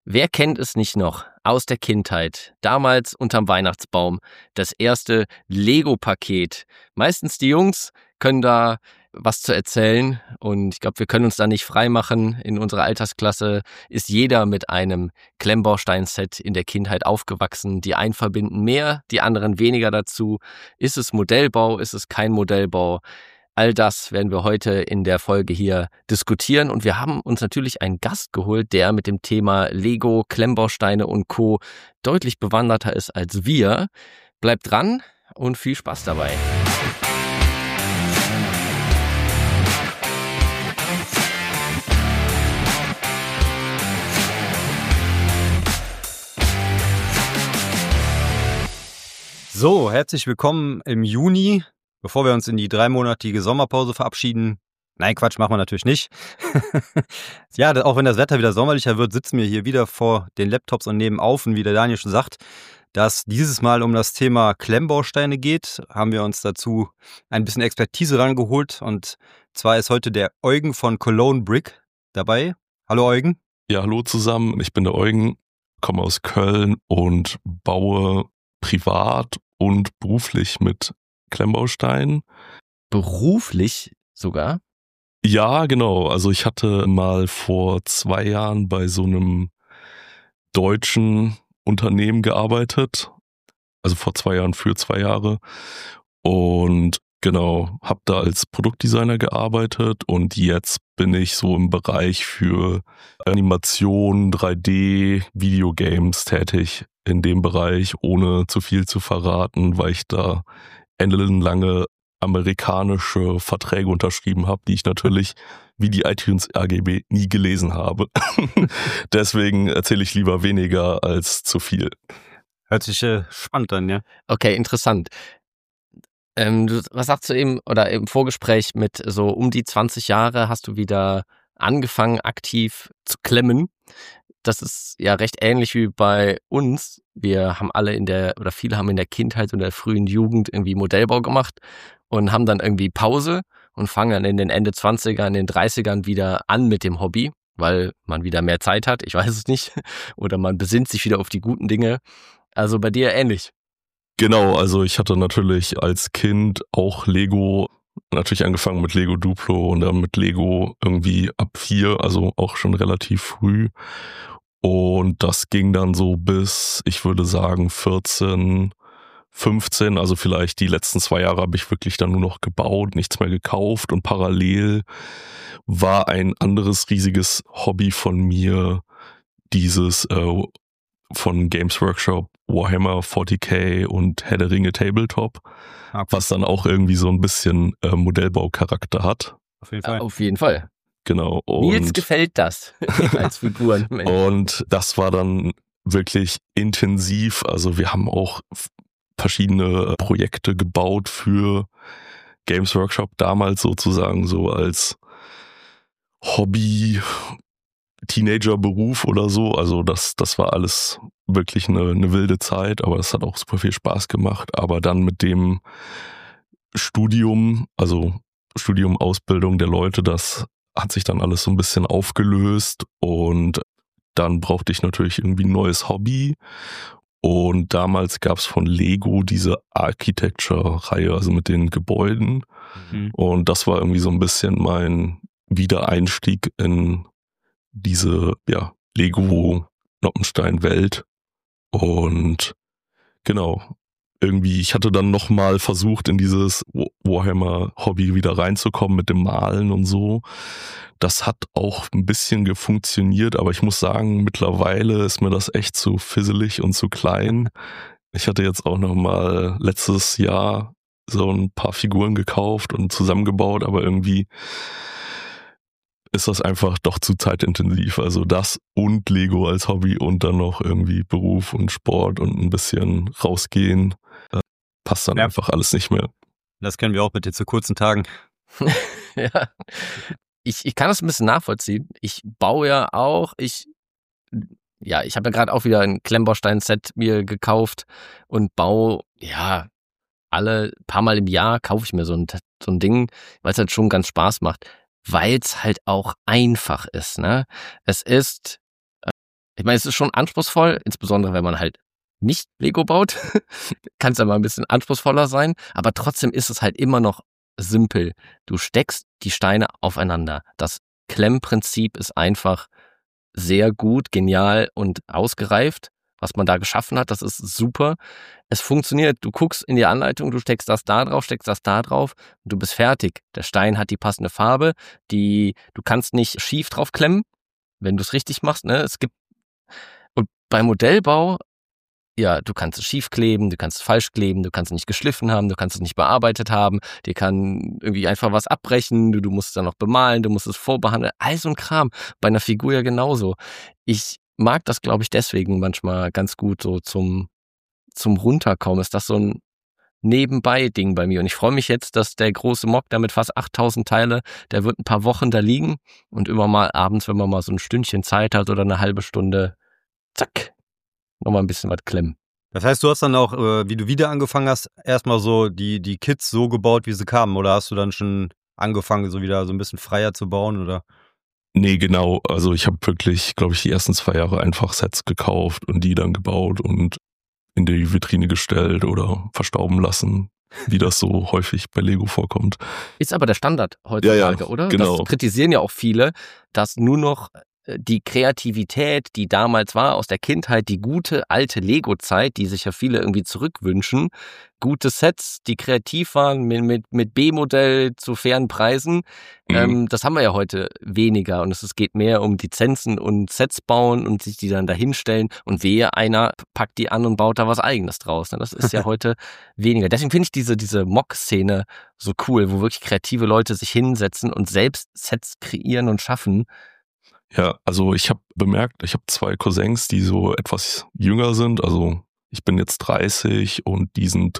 Wer kennt es nicht noch aus der Kindheit? Damals unterm Weihnachtsbaum das erste Lego-Paket. Meistens die Jungs können da was zu erzählen und ich glaube, wir können uns da nicht frei machen. In unserer Altersklasse ist jeder mit einem Klemmbaustein-Set in der Kindheit aufgewachsen. Die einen verbinden mehr, die anderen weniger dazu. Ist es Modellbau? Ist es kein Modellbau? All das werden wir heute in der Folge hier diskutieren und wir haben uns natürlich einen Gast geholt, der mit dem Thema Lego, Klemmbausteine und Co. deutlich bewanderter ist als wir. Bleibt dran und viel Spaß dabei. So, herzlich willkommen im Juni. Bevor wir uns in die 3-monatige Sommerpause verabschieden. Nein, Quatsch, machen wir natürlich nicht. Ja, auch wenn das Wetter wieder sommerlicher wird, sitzen wir hier wieder vor den Laptops und nehmen auf. Und wie der Daniel schon sagt, dass dieses Mal um das Thema Klemmbausteine geht, haben wir uns dazu ein bisschen Expertise rangeholt. Und zwar ist heute der Eugen von Cologne Brick dabei. Hallo Eugen. Ja, hallo zusammen. Ich bin der Eugen, komme aus Köln und baue privat und beruflich mit Klemmbaustein. Beruflich sogar? Ja, genau. Also ich hatte mal vor 2 Jahren bei so einem deutschen Unternehmen gearbeitet. Also vor 2 Jahren für 2 Jahre. Und genau, habe da als Produktdesigner gearbeitet und jetzt bin ich so im Bereich für Animation, 3D, Videogames tätig in dem Bereich, ohne zu viel zu verraten, weil ich da ellenlange amerikanische Verträge unterschrieben habe, die ich natürlich wie die iTunes AGB nie gelesen habe. Deswegen erzähle ich lieber weniger als zu viel. Hört sich spannend an, ja? Okay, interessant. Was sagst du eben, oder im Vorgespräch mit so um die 20 Jahre hast du wieder angefangen, aktiv zu klemmen. Das ist ja recht ähnlich wie bei uns. Wir haben alle viele haben in der Kindheit und der frühen Jugend irgendwie Modellbau gemacht und haben dann irgendwie Pause und fangen dann in den Ende 20ern, in den 30ern wieder an mit dem Hobby, weil man wieder mehr Zeit hat, ich weiß es nicht, oder man besinnt sich wieder auf die guten Dinge. Also bei dir ähnlich. Genau, also ich hatte natürlich als Kind auch Lego, natürlich angefangen mit Lego Duplo und dann mit Lego irgendwie ab 4, also auch schon relativ früh. Und das ging dann so bis, ich würde sagen, 14, 15, also vielleicht die letzten 2 Jahre habe ich wirklich dann nur noch gebaut, nichts mehr gekauft und parallel war ein anderes riesiges Hobby von mir, dieses von Games Workshop, Warhammer 40k und Herr der Ringe Tabletop, okay, was dann auch irgendwie so ein bisschen Modellbaucharakter hat. Auf jeden Fall. Auf jeden Fall. Genau. Nils gefällt das als Figuren. Und das war dann wirklich intensiv. Also wir haben auch verschiedene Projekte gebaut für Games Workshop, damals sozusagen so als Hobby, Teenager-Beruf oder so. Also das war alles wirklich eine wilde Zeit, aber das hat auch super viel Spaß gemacht. Aber dann mit dem Studium, also Studium, Ausbildung der Leute, das hat sich dann alles so ein bisschen aufgelöst und dann brauchte ich natürlich irgendwie ein neues Hobby. Und damals gab es von Lego diese Architecture-Reihe, also mit den Gebäuden. Mhm. Und das war irgendwie so ein bisschen mein Wiedereinstieg in diese Lego-Noppenstein-Welt. Und genau, irgendwie, ich hatte dann nochmal versucht, in dieses Warhammer-Hobby wieder reinzukommen mit dem Malen und so. Das hat auch ein bisschen funktioniert, aber ich muss sagen, mittlerweile ist mir das echt zu fizzelig und zu klein. Ich hatte jetzt auch nochmal letztes Jahr so ein paar Figuren gekauft und zusammengebaut, aber irgendwie ist das einfach doch zu zeitintensiv. Also das und Lego als Hobby und dann noch irgendwie Beruf und Sport und ein bisschen rausgehen. Passt dann einfach alles nicht mehr. Das kennen wir auch mit den zu kurzen Tagen. Ja, ich kann das ein bisschen nachvollziehen. Ich baue ja auch, ich habe ja gerade auch wieder ein Klemmbaustein-Set mir gekauft und baue, ja, alle paar Mal im Jahr kaufe ich mir so ein Ding, weil es halt schon ganz Spaß macht, weil es halt auch einfach ist, ne? Es ist Ich meine, es ist schon anspruchsvoll, insbesondere wenn man halt nicht Lego baut, kann es ja mal ein bisschen anspruchsvoller sein, aber trotzdem ist es halt immer noch simpel. Du steckst die Steine aufeinander. Das Klemmprinzip ist einfach sehr gut, genial und ausgereift. Was man da geschaffen hat, das ist super. Es funktioniert. Du guckst in die Anleitung, du steckst das da drauf, steckst das da drauf und du bist fertig. Der Stein hat die passende Farbe, du kannst nicht schief drauf klemmen, wenn du es richtig machst, ne? Und beim Modellbau, ja, du kannst es schief kleben, du kannst es falsch kleben, du kannst es nicht geschliffen haben, du kannst es nicht bearbeitet haben, dir kann irgendwie einfach was abbrechen, du musst es dann noch bemalen, du musst es vorbehandeln, all so ein Kram. Bei einer Figur ja genauso. Ich mag das, glaube ich, deswegen manchmal ganz gut so zum Runterkommen. Ist das so ein Nebenbei-Ding bei mir. Und ich freue mich jetzt, dass der große Mock da mit fast 8000 Teile, der wird ein paar Wochen da liegen und immer mal abends, wenn man mal so ein Stündchen Zeit hat oder eine halbe Stunde, zack, nochmal ein bisschen was klemmen. Das heißt, du hast dann auch, wie du wieder angefangen hast, erstmal so die Kits so gebaut, wie sie kamen, oder hast du dann schon angefangen, so wieder so ein bisschen freier zu bauen, oder? Nee, genau. Also ich habe wirklich, glaube ich, die ersten 2 Jahre einfach Sets gekauft und die dann gebaut und in die Vitrine gestellt oder verstauben lassen, wie das so häufig bei Lego vorkommt. Ist aber der Standard heutzutage, Ja, oder? genau. Das kritisieren ja auch viele, dass nur noch die Kreativität, die damals war, aus der Kindheit, die gute alte Lego-Zeit, die sich ja viele irgendwie zurückwünschen, gute Sets, die kreativ waren, mit B-Modell zu fairen Preisen, das haben wir ja heute weniger und es geht mehr um Lizenzen und Sets bauen und sich die dann dahinstellen und wehe, einer packt die an und baut da was Eigenes draus. Das ist ja heute weniger. Deswegen finde ich diese Mock-Szene so cool, wo wirklich kreative Leute sich hinsetzen und selbst Sets kreieren und schaffen. Ja, also ich habe bemerkt, ich habe 2 Cousins, die so etwas jünger sind. Also ich bin jetzt 30 und die sind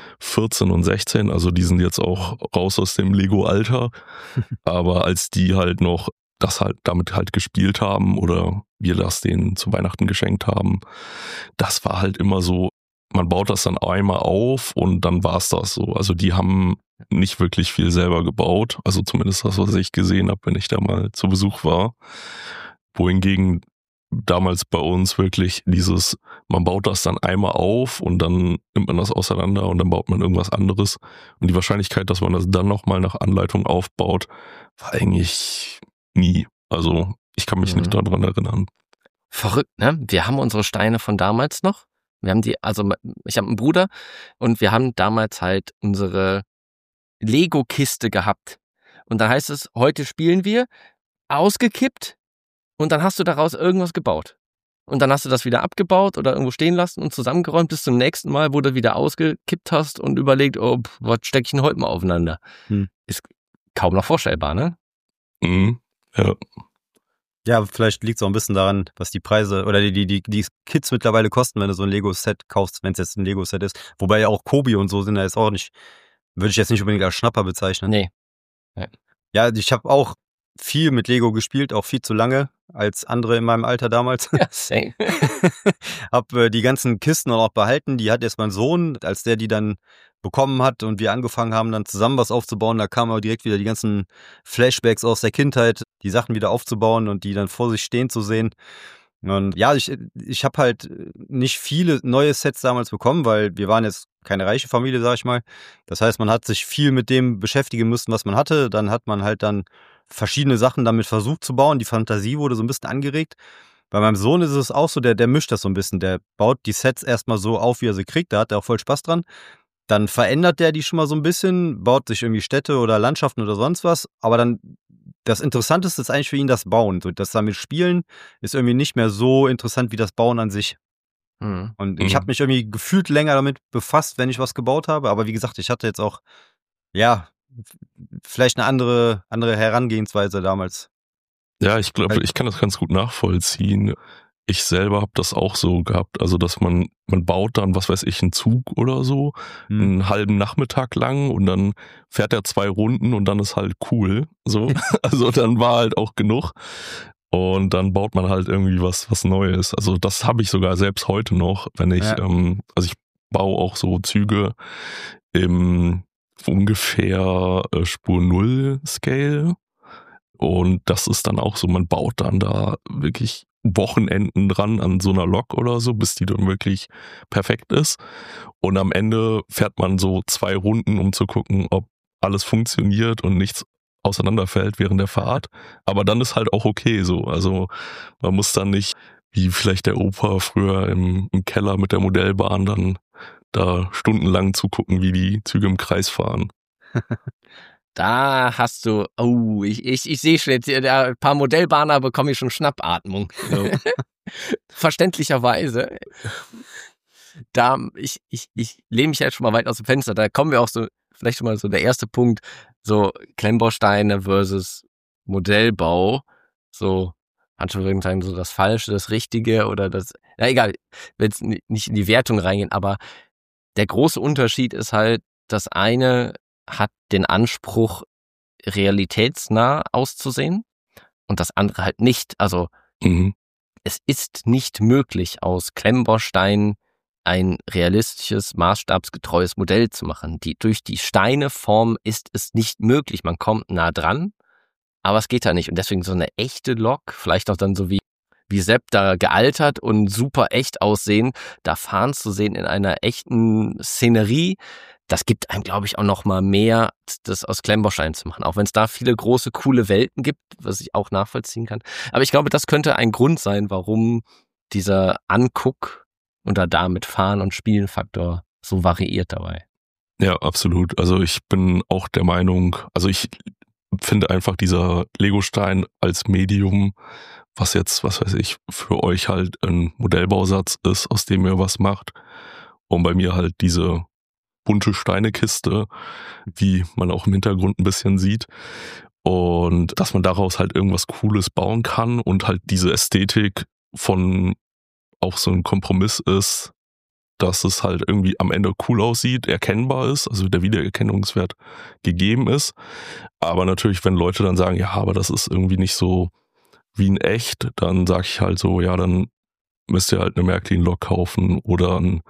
14 und 16. Also die sind jetzt auch raus aus dem Lego-Alter. Aber als die halt noch damit halt gespielt haben oder wir das denen zu Weihnachten geschenkt haben, das war halt immer so, man baut das dann einmal auf und dann war's das so. Also die haben nicht wirklich viel selber gebaut. Also zumindest das, was ich gesehen habe, wenn ich da mal zu Besuch war. Wohingegen damals bei uns wirklich man baut das dann einmal auf und dann nimmt man das auseinander und dann baut man irgendwas anderes. Und die Wahrscheinlichkeit, dass man das dann nochmal nach Anleitung aufbaut, war eigentlich nie. Also ich kann mich nicht daran erinnern. Verrückt, ne? Wir haben unsere Steine von damals noch. Ich habe einen Bruder und wir haben damals halt unsere Lego-Kiste gehabt. Und da heißt es, heute spielen wir, ausgekippt und dann hast du daraus irgendwas gebaut. Und dann hast du das wieder abgebaut oder irgendwo stehen lassen und zusammengeräumt bis zum nächsten Mal, wo du wieder ausgekippt hast und überlegt, was stecke ich denn heute mal aufeinander? Ist kaum noch vorstellbar, ne? Ja. Ja, vielleicht liegt es auch ein bisschen daran, was die Preise oder die Kits mittlerweile kosten, wenn du so ein Lego-Set kaufst, wenn es jetzt ein Lego-Set ist. Wobei ja auch Kobi und so sind da jetzt auch nicht, würde ich jetzt nicht unbedingt als Schnapper bezeichnen. Nee. Ja, ich habe auch viel mit Lego gespielt, auch viel zu lange als andere in meinem Alter damals. Ja, same. Hab die ganzen Kisten auch behalten. Die hat jetzt mein Sohn, als der die dann bekommen hat und wir angefangen haben, dann zusammen was aufzubauen, da kamen aber direkt wieder die ganzen Flashbacks aus der Kindheit, die Sachen wieder aufzubauen und die dann vor sich stehen zu sehen. Und ja, ich habe halt nicht viele neue Sets damals bekommen, weil wir waren jetzt keine reiche Familie, sag ich mal. Das heißt, man hat sich viel mit dem beschäftigen müssen, was man hatte. Dann hat man halt dann verschiedene Sachen damit versucht zu bauen. Die Fantasie wurde so ein bisschen angeregt. Bei meinem Sohn ist es auch so, der mischt das so ein bisschen. Der baut die Sets erstmal so auf, wie er sie kriegt. Da hat er auch voll Spaß dran. Dann verändert der die schon mal so ein bisschen, baut sich irgendwie Städte oder Landschaften oder sonst was. Aber dann das Interessanteste ist eigentlich für ihn das Bauen. So, das damit Spielen ist irgendwie nicht mehr so interessant wie das Bauen an sich. Und ich habe mich irgendwie gefühlt länger damit befasst, wenn ich was gebaut habe. Aber wie gesagt, ich hatte jetzt auch, ja, vielleicht eine andere Herangehensweise damals. Ja, ich glaube, ich kann das ganz gut nachvollziehen. Ich selber habe das auch so gehabt, also dass man baut dann, was weiß ich, einen Zug oder so, einen halben Nachmittag lang und dann fährt er 2 Runden und dann ist halt cool, so. Also dann war halt auch genug und dann baut man halt irgendwie was Neues. Also das habe ich sogar selbst heute noch, wenn ich, also ich baue auch so Züge im ungefähr Spur 0 Scale. Und das ist dann auch so, man baut dann da wirklich Wochenenden dran an so einer Lok oder so, bis die dann wirklich perfekt ist. Und am Ende fährt man so 2 Runden, um zu gucken, ob alles funktioniert und nichts auseinanderfällt während der Fahrt. Aber dann ist halt auch okay so. Also man muss dann nicht, wie vielleicht der Opa früher im Keller mit der Modellbahn, dann da stundenlang zugucken, wie die Züge im Kreis fahren. Da hast du, ich sehe schon jetzt, ein paar Modellbahner bekomme ich schon Schnappatmung. So. Verständlicherweise. Ich lehne mich jetzt schon mal weit aus dem Fenster. Da kommen wir auch so, vielleicht schon mal so der erste Punkt, so Klemmbausteine versus Modellbau. So, manche würden sagen, so das Falsche, das Richtige oder das, na egal, ich will jetzt nicht in die Wertung reingehen, aber der große Unterschied ist halt, das eine hat den Anspruch, realitätsnah auszusehen und das andere halt nicht. Also es ist nicht möglich, aus Klemmbausteinen ein realistisches, maßstabsgetreues Modell zu machen. Durch die Steineform ist es nicht möglich. Man kommt nah dran, aber es geht da nicht. Und deswegen so eine echte Lok, vielleicht auch dann so wie Sepp da gealtert und super echt aussehen, da fahren zu sehen in einer echten Szenerie, das gibt einem, glaube ich, auch noch mal mehr, das aus Klemmbausteinen zu machen. Auch wenn es da viele große, coole Welten gibt, was ich auch nachvollziehen kann. Aber ich glaube, das könnte ein Grund sein, warum dieser Anguck und damit Fahren- und Spielenfaktor so variiert dabei. Ja, absolut. Also ich bin auch der Meinung, also ich finde einfach dieser Legostein als Medium, was jetzt, was weiß ich, für euch halt ein Modellbausatz ist, aus dem ihr was macht. Und bei mir halt diese bunte Steinekiste, wie man auch im Hintergrund ein bisschen sieht. Und dass man daraus halt irgendwas Cooles bauen kann und halt diese Ästhetik von auch so ein Kompromiss ist, dass es halt irgendwie am Ende cool aussieht, erkennbar ist, also der Wiedererkennungswert gegeben ist. Aber natürlich, wenn Leute dann sagen, ja, aber das ist irgendwie nicht so wie in echt, dann sage ich halt so, ja, dann müsst ihr halt eine Märklin-Lok kaufen oder ein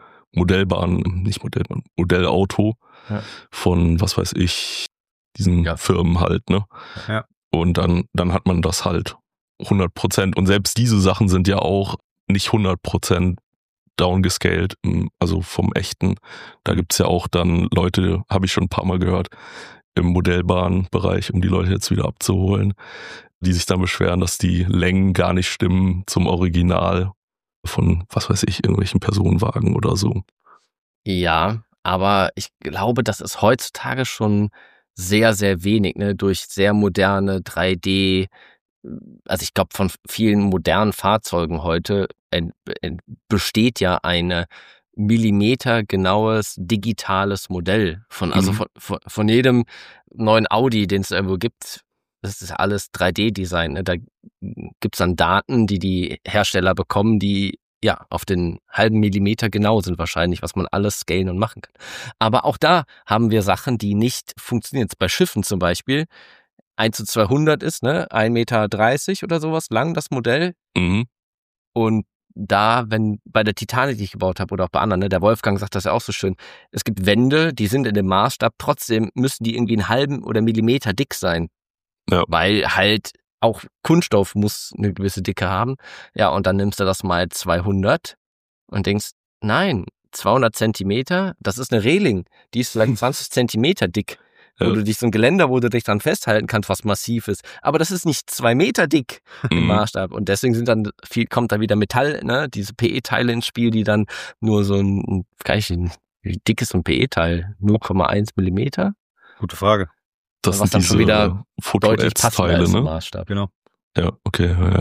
Modellauto von, was weiß ich, diesen Firmen halt, ne? Ja. Und dann hat man das halt 100%. Und selbst diese Sachen sind ja auch nicht 100% downgescaled, also vom echten. Da gibt's ja auch dann Leute, habe ich schon ein paar Mal gehört, im Modellbahnbereich, um die Leute jetzt wieder abzuholen, die sich dann beschweren, dass die Längen gar nicht stimmen zum Original von, was weiß ich, irgendwelchen Personenwagen oder so. Ja, aber ich glaube, das ist heutzutage schon sehr, sehr wenig, ne? Durch sehr moderne 3D, also ich glaube, von vielen modernen Fahrzeugen heute besteht ja ein millimetergenaues digitales Modell von jedem neuen Audi, den es irgendwo gibt. Das ist alles 3D-Design. Ne? Da gibt's dann Daten, die Hersteller bekommen, die ja auf den halben Millimeter genau sind wahrscheinlich, was man alles scalen und machen kann. Aber auch da haben wir Sachen, die nicht funktionieren. Jetzt bei Schiffen zum Beispiel 1:200 ist, ne, 1,30 Meter oder sowas lang, das Modell. Und da, wenn bei der Titanic, die ich gebaut habe, oder auch bei anderen, ne, der Wolfgang sagt das ja auch so schön, es gibt Wände, die sind in dem Maßstab, trotzdem müssen die irgendwie einen halben oder Millimeter dick sein. Ja. Weil halt auch Kunststoff muss eine gewisse Dicke haben. Ja, und dann nimmst du das mal 200 und denkst, nein, 200 Zentimeter, das ist eine Reling, die ist vielleicht 20 Zentimeter dick. Wo du dich so ein Geländer, wo du dich dran festhalten kannst, was massiv ist. Aber das ist nicht 2 Meter dick im Maßstab. Und deswegen kommt da wieder Metall, ne, diese PE-Teile ins Spiel, die dann nur so wie dick ist so ein PE-Teil? 0,1 Millimeter? Gute Frage. Das was sind dann schon wieder deutlich passender ist im ne? Maßstab. Genau. Ja, okay. Ja.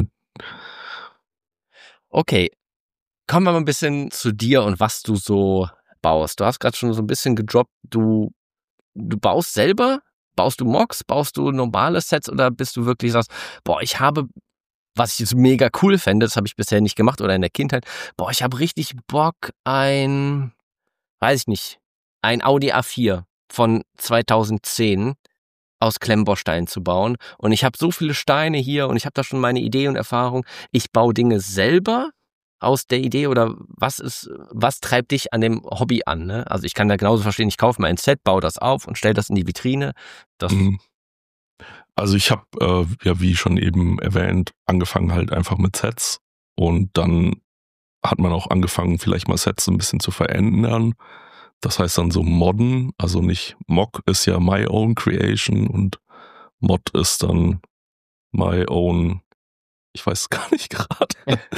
Okay. Kommen wir mal ein bisschen zu dir und was du so baust. Du hast gerade schon so ein bisschen gedroppt, du baust selber? Baust du Mocks? Baust du normale Sets? Oder bist du wirklich sagst, was ich jetzt mega cool fände, das habe ich bisher nicht gemacht oder in der Kindheit, ich habe richtig Bock, ein Audi A4 von 2010 aus Klemmbausteinen zu bauen. Und ich habe so viele Steine hier und ich habe da schon meine Idee und Erfahrung. Ich baue Dinge selber aus der Idee oder was treibt dich an dem Hobby an? Ne? Also ich kann da genauso verstehen, ich kaufe mir ein Set, baue das auf und stelle das in die Vitrine. Also ich habe, ja wie schon eben erwähnt, angefangen halt einfach mit Sets Und dann hat man auch angefangen, vielleicht mal Sets ein bisschen zu verändern. Das heißt dann so modden, also nicht Mock ist ja my own creation und Mod ist dann my own, ich weiß es gar nicht gerade.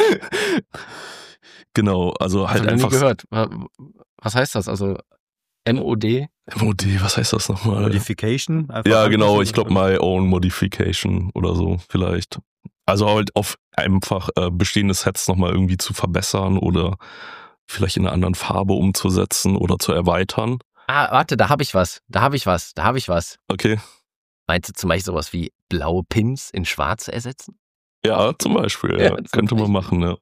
Genau, also halt Ich habe einfach. nie gehört. Was heißt das? Also MOD? MOD, was heißt das nochmal? Modification? Einfach Ja, genau, anpassen? ich glaube my own modification oder so vielleicht. Also halt auf einfach bestehende Sets nochmal irgendwie zu verbessern oder vielleicht in einer anderen Farbe umzusetzen oder zu erweitern. Ah, warte, da habe ich was. Okay. Meinst du zum Beispiel sowas wie blaue Pins in schwarze ersetzen? Ja, zum Beispiel, Ja, ja. zum Könnte man Beispiel. machen, ja.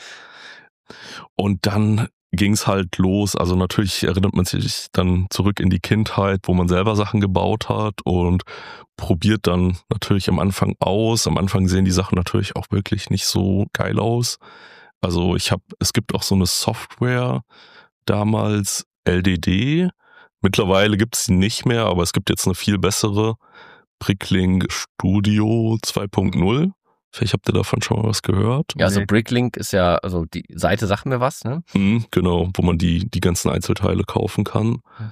Und dann ging's halt los. Also natürlich erinnert man sich dann zurück in die Kindheit, wo man selber Sachen gebaut hat und probiert dann natürlich am Anfang aus. Am Anfang sehen die Sachen natürlich auch wirklich nicht so geil aus. Also es gibt auch so eine Software, damals LDD. Mittlerweile gibt's sie nicht mehr, aber es gibt jetzt eine viel bessere, Bricklink Studio 2.0. Vielleicht habt ihr davon schon mal was gehört. Ja, also Nee. Bricklink ist ja, also die Seite sagt mir was, ne? Genau, wo man die ganzen Einzelteile kaufen kann. Ja.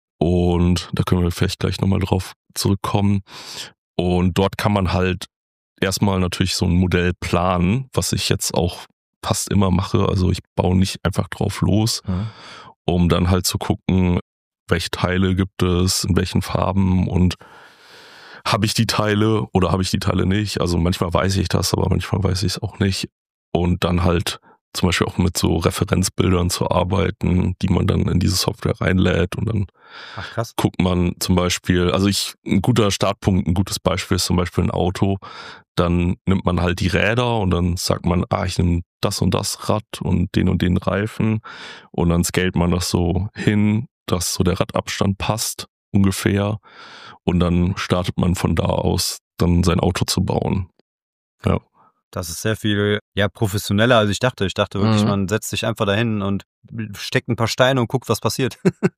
Und da können wir vielleicht gleich nochmal drauf zurückkommen. Und dort kann man halt erstmal natürlich so ein Modell planen, was ich jetzt auch fast immer mache. Also ich baue nicht einfach drauf los, um dann halt zu gucken, welche Teile gibt es, in welchen Farben und habe ich die Teile oder habe ich die Teile nicht. Also manchmal weiß ich das, aber manchmal weiß ich es auch nicht. Und dann halt zum Beispiel auch mit so Referenzbildern zu arbeiten, die man dann in diese Software reinlädt und dann Ach krass. guckt man zum Beispiel, ein guter Startpunkt, ein gutes Beispiel ist zum Beispiel ein Auto, dann nimmt man halt die Räder und dann sagt man, ich nehme das und das Rad und den Reifen und dann scaled man das so hin, dass so der Radabstand passt ungefähr und dann startet man von da aus dann sein Auto zu bauen. Ja. Das ist sehr viel, ja, professioneller, als ich dachte. Ich dachte wirklich, Mhm. man setzt sich einfach dahin und steckt ein paar Steine und guckt, was passiert.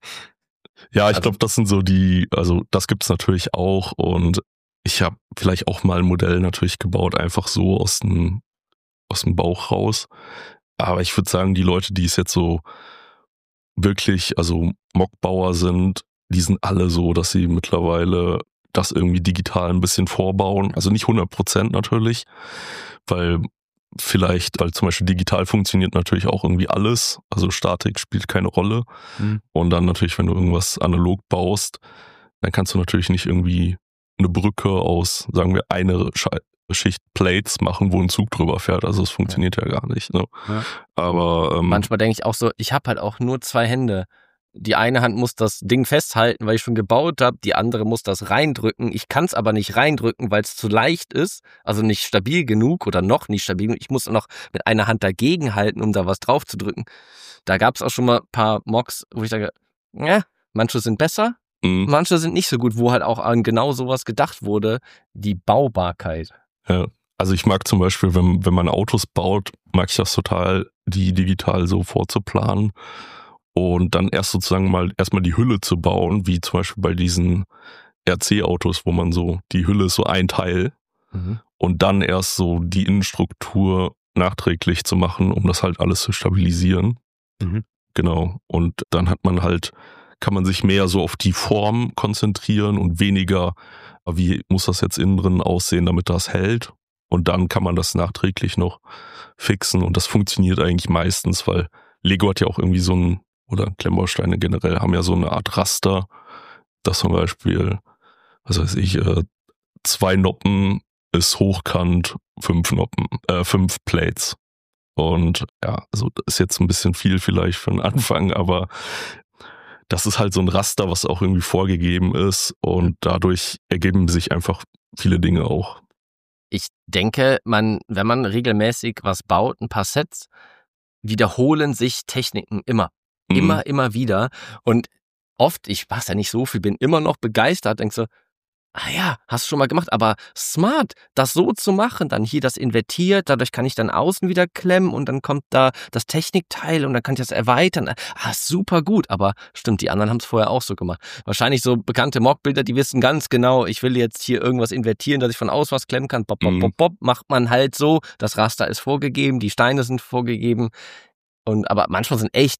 Ja, ich Also- glaube, das sind so das gibt's natürlich auch und ich habe vielleicht auch mal ein Modell natürlich gebaut, einfach so aus dem Bauch raus. Aber ich würde sagen, die Leute, die es jetzt so wirklich, also Mockbauer sind, die sind alle so, dass sie mittlerweile das irgendwie digital ein bisschen vorbauen. Also nicht 100% natürlich, weil zum Beispiel digital funktioniert natürlich auch irgendwie alles. Also Statik spielt keine Rolle. Mhm. Und dann natürlich, wenn du irgendwas analog baust, dann kannst du natürlich nicht irgendwie eine Brücke aus, sagen wir, eine Schicht Plates machen, wo ein Zug drüber fährt. Also es funktioniert ja gar nicht. Ne? Ja. Aber Manchmal denke ich auch so, ich habe halt auch nur 2 Hände. Die eine Hand muss das Ding festhalten, weil ich schon gebaut habe, die andere muss das reindrücken. Ich kann es aber nicht reindrücken, weil es zu leicht ist, also nicht stabil genug oder noch nicht stabil genug. Ich muss noch mit einer Hand dagegen halten, um da was drauf zu drücken. Da gab es auch schon mal ein paar Mocks, wo ich sage, ja, manche sind besser, manche sind nicht so gut, wo halt auch an genau sowas gedacht wurde, die Baubarkeit. Ja, also ich mag zum Beispiel, wenn man Autos baut, mag ich das total, die digital so vorzuplanen und dann erstmal die Hülle zu bauen, wie zum Beispiel bei diesen RC-Autos, wo man so, die Hülle ist so ein Teil und dann erst so die Innenstruktur nachträglich zu machen, um das halt alles zu stabilisieren. Mhm. Genau. Und dann kann man sich mehr so auf die Form konzentrieren und weniger, wie muss das jetzt innen drin aussehen, damit das hält. Und dann kann man das nachträglich noch fixen. Und das funktioniert eigentlich meistens, weil Lego hat ja auch irgendwie oder Klemmbausteine generell haben ja so eine Art Raster, dass zum Beispiel, 2 Noppen ist hochkant, 5 Plates. Und ja, also das ist jetzt ein bisschen viel vielleicht für den Anfang, aber das ist halt so ein Raster, was auch irgendwie vorgegeben ist und dadurch ergeben sich einfach viele Dinge auch. Ich denke, wenn man regelmäßig was baut, ein paar Sets, wiederholen sich Techniken immer. Immer wieder. Und oft, ich mach's ja nicht so viel, bin immer noch begeistert, denkst so, Ah ja, hast du schon mal gemacht, aber smart, das so zu machen, dann hier das invertiert, dadurch kann ich dann außen wieder klemmen und dann kommt da das Technikteil und dann kann ich das erweitern. Super gut, aber stimmt, die anderen haben es vorher auch so gemacht. Wahrscheinlich so bekannte Mockbilder, die wissen ganz genau, ich will jetzt hier irgendwas invertieren, dass ich von außen was klemmen kann. Bop, bop, bop, bop, macht man halt so, das Raster ist vorgegeben, die Steine sind vorgegeben aber manchmal sind echt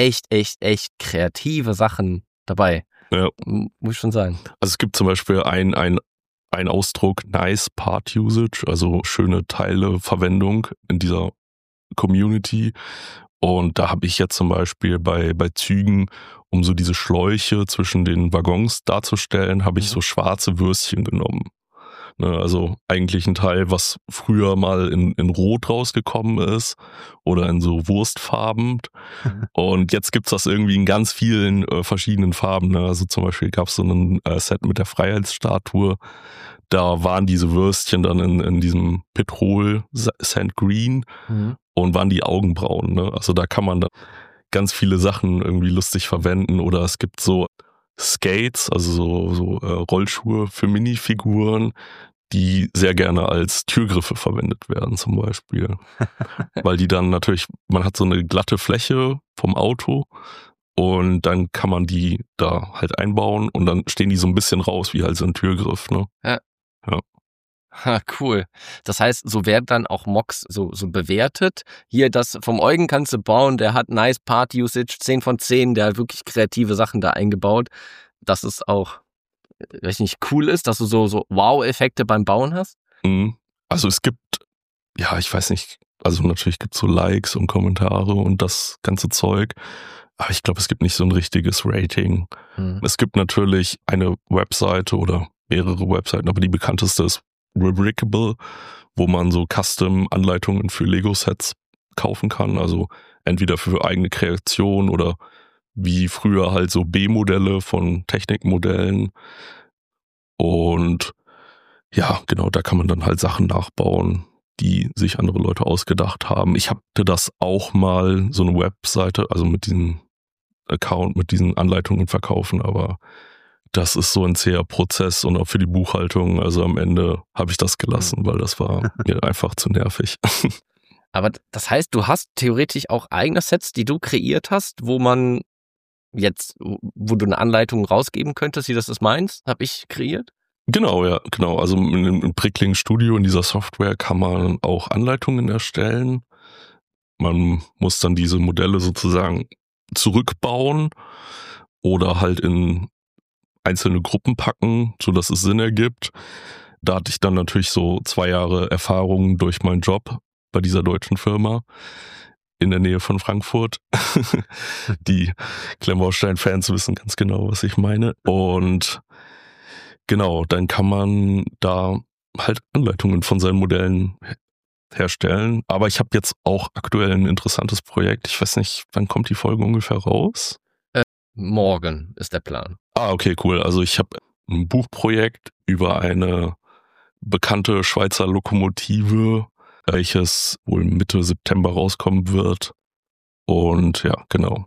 kreative Sachen dabei. Ja. Muss ich schon sagen. Also es gibt zum Beispiel ein Ausdruck, nice part usage, also schöne Teileverwendung in dieser Community. Und da habe ich jetzt zum Beispiel bei Zügen, um so diese Schläuche zwischen den Waggons darzustellen, habe ich so schwarze Würstchen genommen. Also eigentlich ein Teil, was früher mal in Rot rausgekommen ist oder in so Wurstfarben. Und jetzt gibt's das irgendwie in ganz vielen verschiedenen Farben. Also zum Beispiel gab's so ein Set mit der Freiheitsstatue. Da waren diese Würstchen dann in diesem Petrol Sand Green und waren die Augenbrauen. Also da kann man dann ganz viele Sachen irgendwie lustig verwenden. Oder es gibt so Skates, also so Rollschuhe für Minifiguren, die sehr gerne als Türgriffe verwendet werden zum Beispiel. Weil die dann natürlich, man hat so eine glatte Fläche vom Auto und dann kann man die da halt einbauen und dann stehen die so ein bisschen raus, wie halt so ein Türgriff. Ne? Ja. Ja. Ha, cool. Das heißt, so werden dann auch Mocks so bewertet. Hier, das vom Eugen kannst du bauen, der hat nice Part Usage, 10 von 10, der hat wirklich kreative Sachen da eingebaut. Das ist auch, weiß nicht, cool ist, dass du so Wow-Effekte beim Bauen hast. Also es gibt, ja, ich weiß nicht, also natürlich gibt es so Likes und Kommentare und das ganze Zeug, aber ich glaube, es gibt nicht so ein richtiges Rating. Es gibt natürlich eine Webseite oder mehrere Webseiten, aber die bekannteste ist Rebrickable, wo man so Custom-Anleitungen für Lego-Sets kaufen kann, also entweder für eigene Kreation oder wie früher halt so B-Modelle von Technikmodellen. Und ja, genau, da kann man dann halt Sachen nachbauen, die sich andere Leute ausgedacht haben. Ich hatte das auch mal, so eine Webseite, also mit diesem Account, mit diesen Anleitungen verkaufen, aber das ist so ein zäher Prozess und auch für die Buchhaltung, also am Ende habe ich das gelassen, weil das war mir einfach zu nervig. Aber das heißt, du hast theoretisch auch eigene Sets, die du kreiert hast, wo du eine Anleitung rausgeben könntest, wie das ist meins, habe ich kreiert? Genau, ja, genau. Also im Prickling Studio, in dieser Software, kann man auch Anleitungen erstellen. Man muss dann diese Modelle sozusagen zurückbauen oder halt in einzelne Gruppen packen, sodass es Sinn ergibt. Da hatte ich dann natürlich so 2 Jahre Erfahrung durch meinen Job bei dieser deutschen Firma in der Nähe von Frankfurt. Die Klemmbaustein-Fans wissen ganz genau, was ich meine. Und genau, dann kann man da halt Anleitungen von seinen Modellen herstellen. Aber ich habe jetzt auch aktuell ein interessantes Projekt. Ich weiß nicht, wann kommt die Folge ungefähr raus? Morgen ist der Plan. Okay, cool. Also ich habe ein Buchprojekt über eine bekannte Schweizer Lokomotive, welches wohl Mitte September rauskommen wird. Und ja, genau.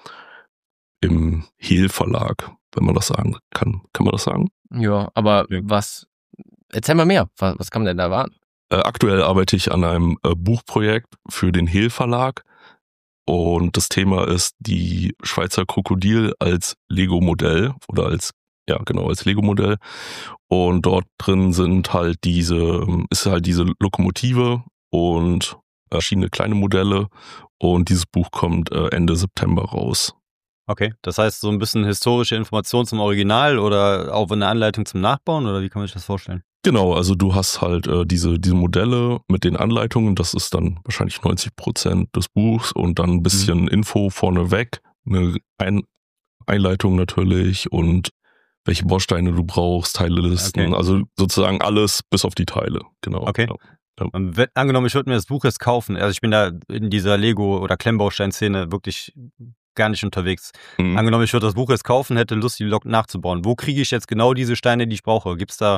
Im Hehl Verlag, wenn man das sagen kann. Kann man das sagen? Ja, aber erzähl mal mehr. Was kann man denn da erwarten? Aktuell arbeite ich an einem Buchprojekt für den Hehl Verlag. Und das Thema ist die Schweizer Krokodil als Lego-Modell oder als Lego-Modell. Und dort drin ist halt diese Lokomotive und verschiedene kleine Modelle. Und dieses Buch kommt Ende September raus. Okay, das heißt so ein bisschen historische Information zum Original oder auch eine Anleitung zum Nachbauen oder wie kann man sich das vorstellen? Genau, also du hast halt diese Modelle mit den Anleitungen, das ist dann wahrscheinlich 90% des Buchs und dann ein bisschen Info vorneweg, eine Einleitung natürlich und welche Bausteine du brauchst, Teilelisten, also sozusagen alles bis auf die Teile, genau. Okay. Genau. Ja. Angenommen, ich würde mir das Buch jetzt kaufen, also ich bin da in dieser Lego- oder Klemmbaustein-Szene wirklich gar nicht unterwegs. Angenommen, ich würde das Buch jetzt kaufen, hätte Lust, die Lok nachzubauen. Wo kriege ich jetzt genau diese Steine, die ich brauche? Gibt's da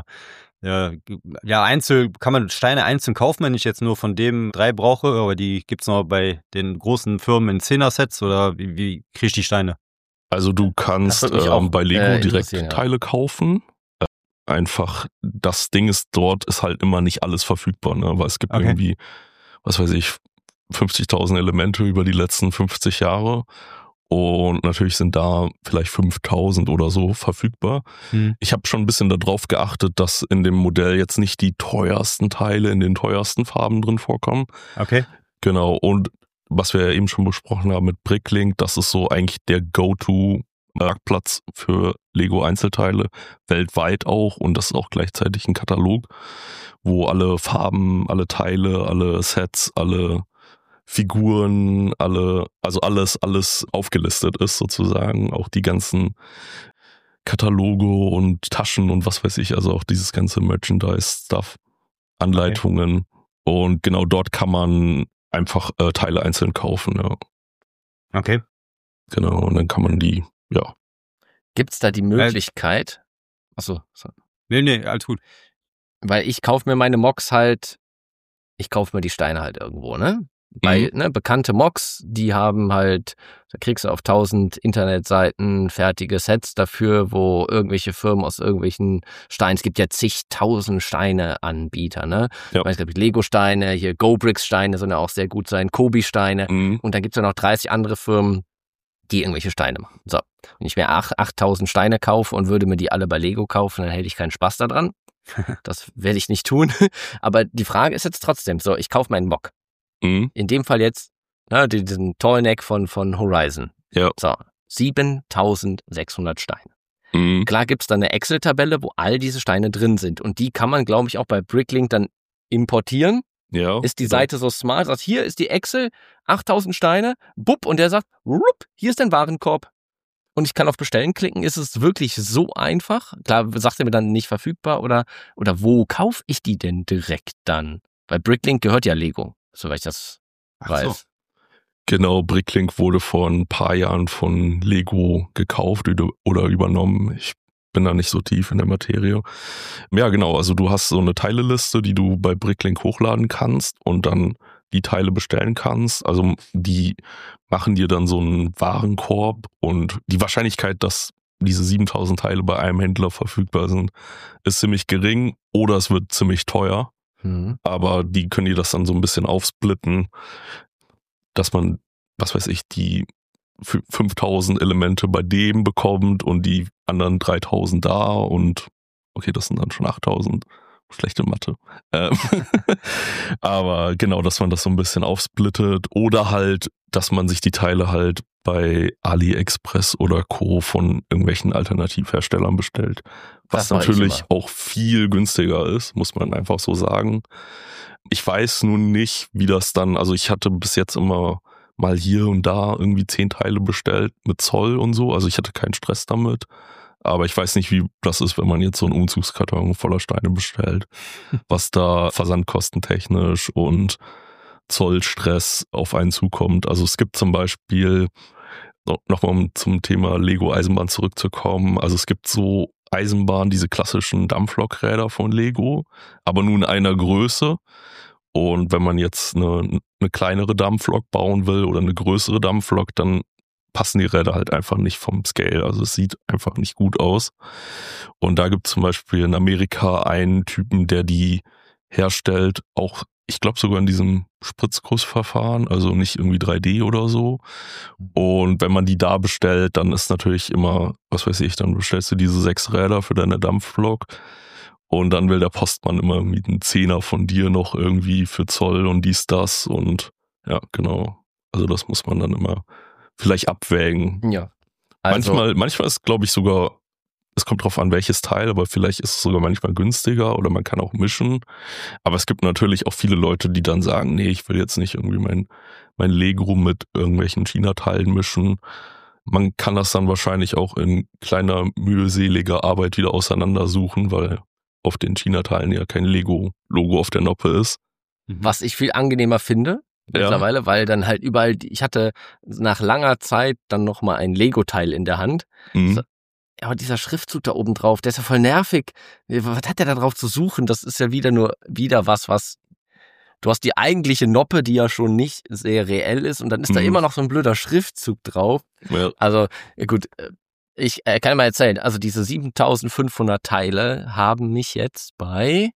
kann man Steine einzeln kaufen, wenn ich jetzt nur von dem 3 brauche, aber die gibt's noch bei den großen Firmen in 10er-Sets oder wie kriege ich die Steine? Also du kannst bei Lego direkt Teile kaufen. einfach, das Ding ist, dort ist halt immer nicht alles verfügbar, ne? Weil es gibt irgendwie, was weiß ich, 50.000 Elemente über die letzten 50 Jahre. Und natürlich sind da vielleicht 5.000 oder so verfügbar. Ich habe schon ein bisschen darauf geachtet, dass in dem Modell jetzt nicht die teuersten Teile in den teuersten Farben drin vorkommen. Okay. Genau. Und was wir ja eben schon besprochen haben mit Bricklink, das ist so eigentlich der Go-To-Marktplatz für Lego-Einzelteile, weltweit auch. Und das ist auch gleichzeitig ein Katalog, wo alle Farben, alle Teile, alle Sets, alle Figuren, also alles aufgelistet ist sozusagen, auch die ganzen Kataloge und Taschen und was weiß ich, also auch dieses ganze Merchandise-Stuff, Anleitungen und genau dort kann man einfach Teile einzeln kaufen, ja. Okay. Genau, und dann kann man die, ja. Gibt's da die Möglichkeit? Achso. Nee, alles gut. Weil ich kaufe mir meine Mocs halt, ich kaufe mir die Steine halt irgendwo, ne? Bei bekannte Mocs, die haben halt, da kriegst du auf 1000 Internetseiten fertige Sets dafür, wo irgendwelche Firmen aus irgendwelchen Steinen, es gibt ja zigtausend Steine-Anbieter, ne? Ja. Es gibt Lego-Steine, hier Go-Bricks-Steine sollen ja auch sehr gut sein, Kobi-Steine und dann gibt's ja noch 30 andere Firmen, die irgendwelche Steine machen. So, wenn ich mir 8000 Steine kaufe und würde mir die alle bei Lego kaufen, dann hätte ich keinen Spaß daran. Das werde ich nicht tun. Aber die Frage ist jetzt trotzdem, so, ich kaufe meinen Mock. In dem Fall jetzt, diesen Tallneck von Horizon. Ja. So, 7600 Steine. Klar gibt's da eine Excel-Tabelle, wo all diese Steine drin sind. Und die kann man, glaube ich, auch bei Bricklink dann importieren. Ja. Ist die Seite so smart, sagt, hier ist die Excel, 8000 Steine, bupp, und der sagt, rup, hier ist dein Warenkorb. Und ich kann auf Bestellen klicken. Ist es wirklich so einfach? Klar, sagt er mir dann nicht verfügbar oder wo kaufe ich die denn direkt dann? Weil Bricklink gehört ja Lego, soweit ich das weiß. So. Genau, Bricklink wurde vor ein paar Jahren von Lego gekauft oder übernommen. Ich bin da nicht so tief in der Materie. Ja, genau, also du hast so eine Teileliste, die du bei Bricklink hochladen kannst und dann die Teile bestellen kannst. Also die machen dir dann so einen Warenkorb und die Wahrscheinlichkeit, dass diese 7000 Teile bei einem Händler verfügbar sind, ist ziemlich gering oder es wird ziemlich teuer. Aber die können dir das dann so ein bisschen aufsplitten, dass man, was weiß ich, die 5000 Elemente bei dem bekommt und die anderen 3000 da und okay, das sind dann schon 8000. Schlechte Mathe. Aber genau, dass man das so ein bisschen aufsplittet oder halt, dass man sich die Teile halt bei AliExpress oder Co. von irgendwelchen Alternativherstellern bestellt. Was natürlich auch viel günstiger ist, muss man einfach so sagen. Ich weiß nun nicht, wie das dann, also ich hatte bis jetzt immer mal hier und da irgendwie 10 Teile bestellt mit Zoll und so, also ich hatte keinen Stress damit. Aber ich weiß nicht, wie das ist, wenn man jetzt so einen Umzugskarton voller Steine bestellt, was da versandkostentechnisch und Zollstress auf einen zukommt. Also es gibt zum Beispiel, nochmal zum Thema Lego Eisenbahn zurückzukommen, also es gibt so Eisenbahnen, diese klassischen Dampflokräder von Lego, aber nur in einer Größe. Und wenn man jetzt eine kleinere Dampflok bauen will oder eine größere Dampflok, dann passen die Räder halt einfach nicht vom Scale. Also es sieht einfach nicht gut aus. Und da gibt es zum Beispiel in Amerika einen Typen, der die herstellt, auch, ich glaube sogar in diesem Spritzgussverfahren, also nicht irgendwie 3D oder so. Und wenn man die da bestellt, dann ist natürlich immer, was weiß ich, dann bestellst du diese 6 Räder für deine Dampflok und dann will der Postmann immer irgendwie einen Zehner von dir noch irgendwie für Zoll und dies, das und ja, genau. Also das muss man dann immer vielleicht abwägen. Ja. Also, manchmal ist, glaube ich, sogar, es kommt drauf an, welches Teil, aber vielleicht ist es sogar manchmal günstiger oder man kann auch mischen. Aber es gibt natürlich auch viele Leute, die dann sagen, nee, ich will jetzt nicht irgendwie mein Lego mit irgendwelchen China-Teilen mischen. Man kann das dann wahrscheinlich auch in kleiner, mühseliger Arbeit wieder auseinandersuchen, weil auf den China-Teilen ja kein Lego-Logo auf der Noppe ist. Was ich viel angenehmer finde, mittlerweile, weil dann halt überall, ich hatte nach langer Zeit dann nochmal ein Lego-Teil in der Hand. Aber dieser Schriftzug da oben drauf, der ist ja voll nervig. Was hat der da drauf zu suchen? Das ist ja wieder was, du hast die eigentliche Noppe, die ja schon nicht sehr reell ist und dann ist da immer noch so ein blöder Schriftzug drauf. Ja. Also, gut, Ich kann mal erzählen, also diese 7.500 Teile haben mich jetzt bei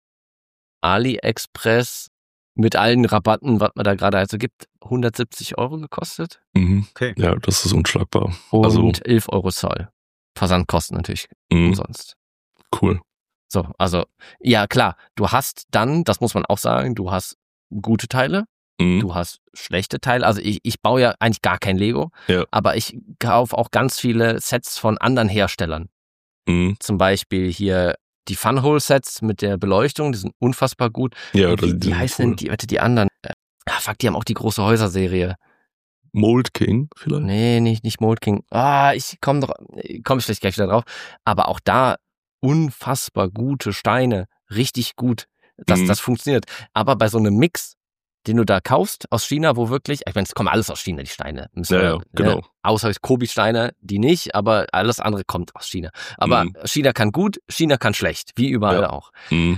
AliExpress mit allen Rabatten, was man da gerade also gibt, 170 € gekostet. Mhm. Okay. Ja, das ist unschlagbar. Und Also 11 € Zoll. Versandkosten natürlich umsonst. Cool. So, also, ja klar, du hast dann, das muss man auch sagen, du hast gute Teile, du hast schlechte Teile. Also ich baue ja eigentlich gar kein Lego, aber ich kaufe auch ganz viele Sets von anderen Herstellern. Zum Beispiel hier die Funhole-Sets mit der Beleuchtung, die sind unfassbar gut. Ja, wie heißen denn die anderen? Die haben auch die große Häuserserie. Mold King vielleicht? Nee, nicht Mold King. Ich komme vielleicht gleich wieder drauf. Aber auch da unfassbar gute Steine, richtig gut, dass das funktioniert. Aber bei so einem Mix, den du da kaufst aus China, wo wirklich, ich meine, es kommen alles aus China, die Steine. Genau. Außer Kobi-Steine, die nicht, aber alles andere kommt aus China. Aber China kann gut, China kann schlecht, wie überall auch.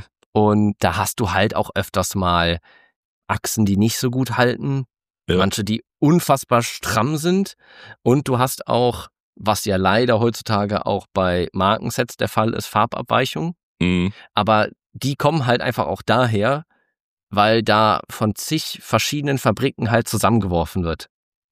Und da hast du halt auch öfters mal Achsen, die nicht so gut halten, manche, die unfassbar stramm sind, und du hast auch, was ja leider heutzutage auch bei Markensets der Fall ist, Farbabweichung. Aber die kommen halt einfach auch daher, weil da von zig verschiedenen Fabriken halt zusammengeworfen wird.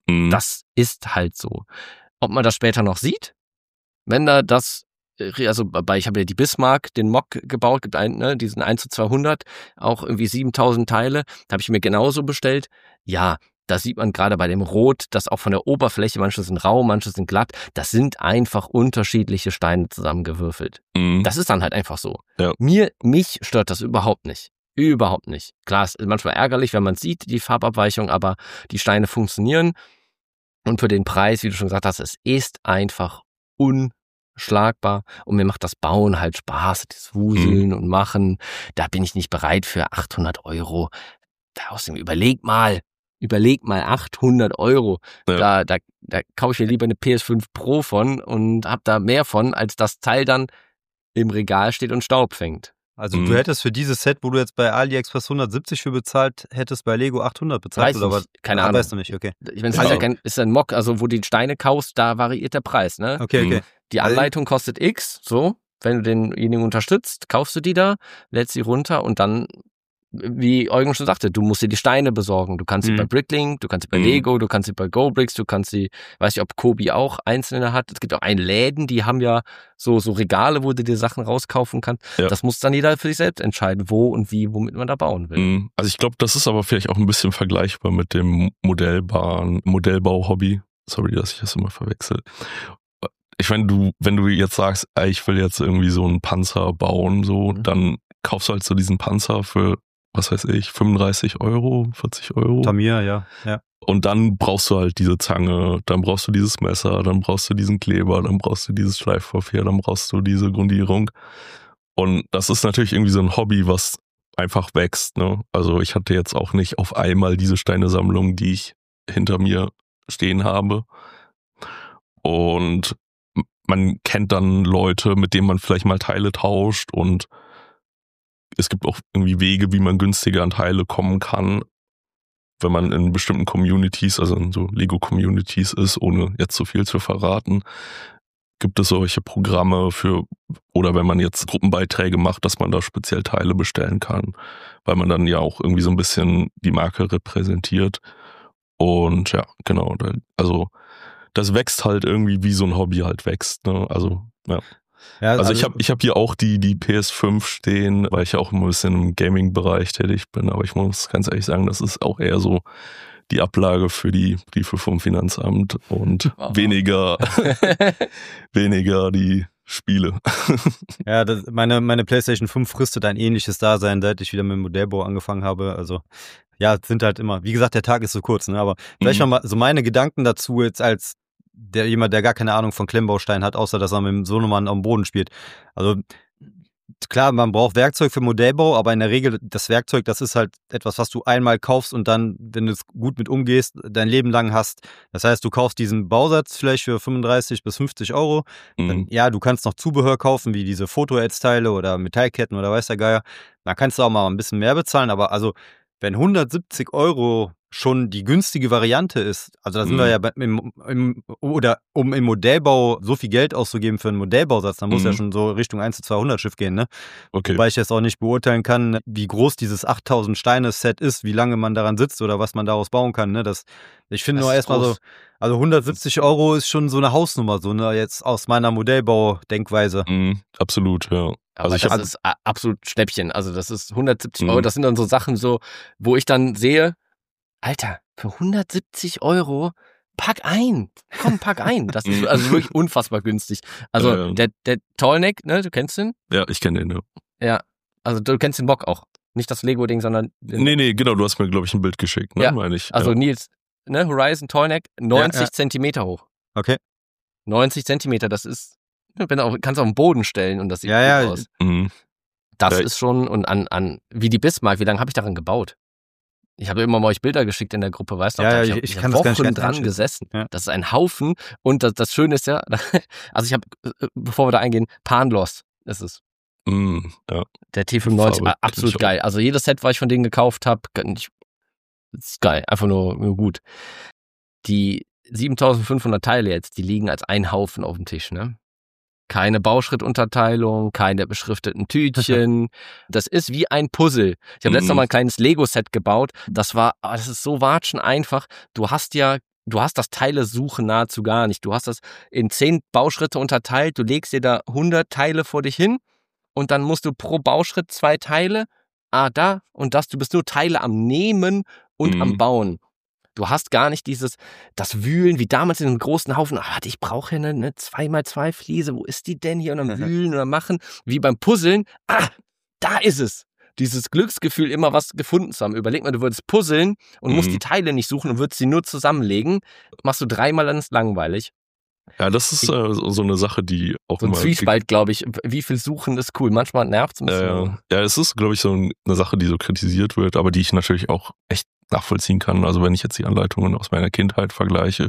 Das ist halt so. Ob man das später noch sieht, wenn da das, also ich habe ja die Bismarck, den Mock gebaut, gibt einen, ne, diesen 1:200, auch irgendwie 7.000 Teile, da habe ich mir genauso bestellt. Ja, da sieht man gerade bei dem Rot, dass auch von der Oberfläche, manche sind rau, manche sind glatt, das sind einfach unterschiedliche Steine zusammengewürfelt. Das ist dann halt einfach so. Ja. Mich stört das überhaupt nicht. Überhaupt nicht. Klar, es ist manchmal ärgerlich, wenn man sieht, die Farbabweichung, aber die Steine funktionieren. Und für den Preis, wie du schon gesagt hast, es ist einfach unschlagbar. Und mir macht das Bauen halt Spaß, das Wuseln und Machen. Da bin ich nicht bereit für 800 €. Außerdem überleg mal 800 €. Ja. Da kaufe ich mir lieber eine PS5 Pro von und hab da mehr von, als das Teil dann im Regal steht und Staub fängt. Also du hättest für dieses Set, wo du jetzt bei AliExpress 170 für bezahlt, hättest bei Lego 800 bezahlt? Weiß oder nicht, was? keine Ahnung. Weißt du nicht, okay. Ich meine, es ist ein Mock, also wo du die Steine kaufst, da variiert der Preis, ne? Okay. Die Anleitung kostet X, so. Wenn du denjenigen unterstützt, kaufst du die da, lädst sie runter und dann, wie Eugen schon sagte, du musst dir die Steine besorgen. Du kannst sie bei Bricklink, du kannst sie bei Lego, du kannst sie bei GoBricks, du kannst sie, weiß ich, ob Kobi auch einzelne hat. Es gibt auch Läden, die haben ja so Regale, wo du dir Sachen rauskaufen kannst. Ja. Das muss dann jeder für sich selbst entscheiden, wo und wie, womit man da bauen will. Also ich glaube, das ist aber vielleicht auch ein bisschen vergleichbar mit dem Modellbau-Hobby. Sorry, dass ich das immer verwechsel. Ich meine, wenn du jetzt sagst, ich will jetzt irgendwie so einen Panzer bauen, so, dann kaufst du halt so diesen Panzer für, was weiß ich, 35 €, 40 €. Tamiya, ja. Und dann brauchst du halt diese Zange, dann brauchst du dieses Messer, dann brauchst du diesen Kleber, dann brauchst du dieses Schleifpapier, dann brauchst du diese Grundierung. Und das ist natürlich irgendwie so ein Hobby, was einfach wächst, ne? Also ich hatte jetzt auch nicht auf einmal diese Steinesammlung, die ich hinter mir stehen habe. Und man kennt dann Leute, mit denen man vielleicht mal Teile tauscht, und es gibt auch irgendwie Wege, wie man günstiger an Teile kommen kann, wenn man in bestimmten Communities, also in so Lego-Communities ist, ohne jetzt zu viel zu verraten. Gibt es solche Programme oder wenn man jetzt Gruppenbeiträge macht, dass man da speziell Teile bestellen kann, weil man dann ja auch irgendwie so ein bisschen die Marke repräsentiert. Und ja, genau, also das wächst halt irgendwie, wie so ein Hobby halt wächst, ne? Also, ja. Also ich hab hier auch die PS5 stehen, weil ich ja auch immer ein bisschen im Gaming-Bereich tätig bin, aber ich muss ganz ehrlich sagen, das ist auch eher so die Ablage für die Briefe vom Finanzamt und weniger die Spiele. Ja, meine PlayStation 5 fristet ein ähnliches Dasein, seit ich wieder mit dem Modellbau angefangen habe. Also ja, es sind halt immer, wie gesagt, der Tag ist so kurz, ne? Aber vielleicht mal so meine Gedanken dazu jetzt als jemand, der gar keine Ahnung von Klemmbausteinen hat, außer dass er mit dem Sohnemann am Boden spielt. Also klar, man braucht Werkzeug für Modellbau, aber in der Regel, das Werkzeug, das ist halt etwas, was du einmal kaufst und dann, wenn du es gut mit umgehst, dein Leben lang hast. Das heißt, du kaufst diesen Bausatz vielleicht für 35 bis 50 €. Dann, ja, du kannst noch Zubehör kaufen, wie diese Foto-Ads-Teile oder Metallketten oder weiß der Geier. Da kannst du auch mal ein bisschen mehr bezahlen, aber also wenn 170 € schon die günstige Variante ist, also da sind wir ja um im Modellbau so viel Geld auszugeben für einen Modellbausatz, dann muss ja schon so Richtung 1:200 Schiff gehen, ne? Okay. Wobei ich jetzt auch nicht beurteilen kann, wie groß dieses 8000 Steine-Set ist, wie lange man daran sitzt oder was man daraus bauen kann, ne? Ich finde nur erstmal so, also 170 € ist schon so eine Hausnummer, so ne, jetzt aus meiner Modellbau-Denkweise. Absolut, ja. Aber das ist absolut Schnäppchen. Also das ist 170 €. Das sind dann so Sachen so, wo ich dann sehe, Alter, für 170 €, pack ein. Das ist also wirklich unfassbar günstig. Also der Tallneck, ne, du kennst den? Ja, ich kenne den, ja. Ja, also du kennst den Bock auch. Nicht das Lego-Ding, sondern... Nee, genau, du hast mir, glaube ich, ein Bild geschickt, ne, meine ich. Also Nils, ne, Horizon Tallneck, 90 Zentimeter hoch. Okay. 90 Zentimeter, das ist... kannst du auf den Boden stellen und das sieht gut aus. Das ist schon, und an wie die Bismarck, wie lange habe ich daran gebaut? Ich habe immer mal euch Bilder geschickt in der Gruppe, weißt du? Ja, ich kann das gar nicht Wochen dran gesessen. Ja. Das ist ein Haufen und das Schöne ist ja, also ich habe, bevor wir da eingehen, Panlos ist es. Ja. Der T95, absolut geil. Also jedes Set, was ich von denen gekauft habe, ist geil, einfach nur gut. Die 7500 Teile jetzt, die liegen als ein Haufen auf dem Tisch, ne? Keine Bauschrittunterteilung, keine beschrifteten Tütchen. Das ist wie ein Puzzle. Ich habe letztes Mal ein kleines Lego-Set gebaut. Das ist so watschen einfach. Du hast das Teile-Suchen nahezu gar nicht. Du hast das in 10 Bauschritte unterteilt. Du legst dir da 100 Teile vor dich hin und dann musst du pro Bauschritt 2 Teile, da und das. Du bist nur Teile am Nehmen und am Bauen. Du hast gar nicht das Wühlen, wie damals in einem großen Haufen. Ich brauche hier eine 2x2 Fliese. Wo ist die denn hier? Und dann wühlen oder machen. Wie beim Puzzeln. Da ist es. Dieses Glücksgefühl, immer was gefunden zu haben. Überleg mal, du würdest puzzeln und musst die Teile nicht suchen und würdest sie nur zusammenlegen. Machst du 3-mal, dann ist langweilig. Ja, das ist so eine Sache, die auch so ein Zwiespalt, glaube ich. Wie viel Suchen ist cool. Manchmal nervt es ein bisschen. Ja, es ist, glaube ich, so eine Sache, die so kritisiert wird, aber die ich natürlich auch echt nachvollziehen kann. Also wenn ich jetzt die Anleitungen aus meiner Kindheit vergleiche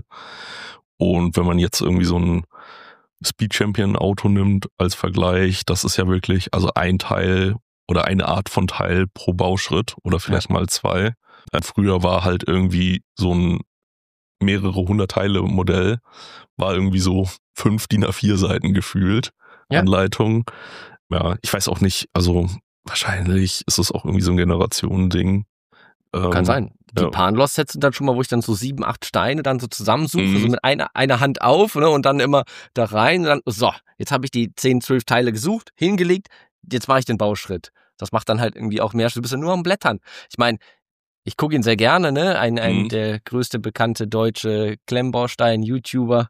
und wenn man jetzt irgendwie so ein Speed Champion Auto nimmt als Vergleich, das ist ja wirklich, also ein Teil oder eine Art von Teil pro Bauschritt oder vielleicht mal 2. Früher war halt irgendwie so ein mehrere 100 Teile Modell, war irgendwie so 5 DIN A4 Seiten gefühlt, Anleitung. Ja, ich weiß auch nicht, also wahrscheinlich ist es auch irgendwie so ein Generationending. Kann sein. Die Panlos-Sets sind dann schon mal, wo ich dann so 7, 8 Steine dann so zusammensuche, so mit einer Hand auf, ne, und dann immer da rein und dann, so, jetzt habe ich die 10, 12 Teile gesucht, hingelegt, jetzt mache ich den Bauschritt. Das macht dann halt irgendwie auch mehr, du bist ja nur am Blättern. Ich meine, ich gucke ihn sehr gerne, ne? Der größte bekannte deutsche Klemmbaustein-YouTuber,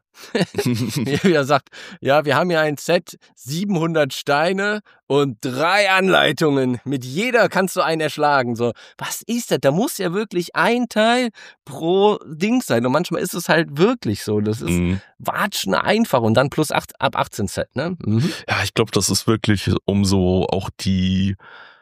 wie er sagt, ja, wir haben hier ein Set, 700 Steine und 3 Anleitungen. Mit jeder kannst du einen erschlagen. So, was ist das? Da muss ja wirklich ein Teil pro Ding sein. Und manchmal ist es halt wirklich so. Das ist watschen einfach und dann plus ab 18 Set, ne? Ja, ich glaube, das ist wirklich, um so auch die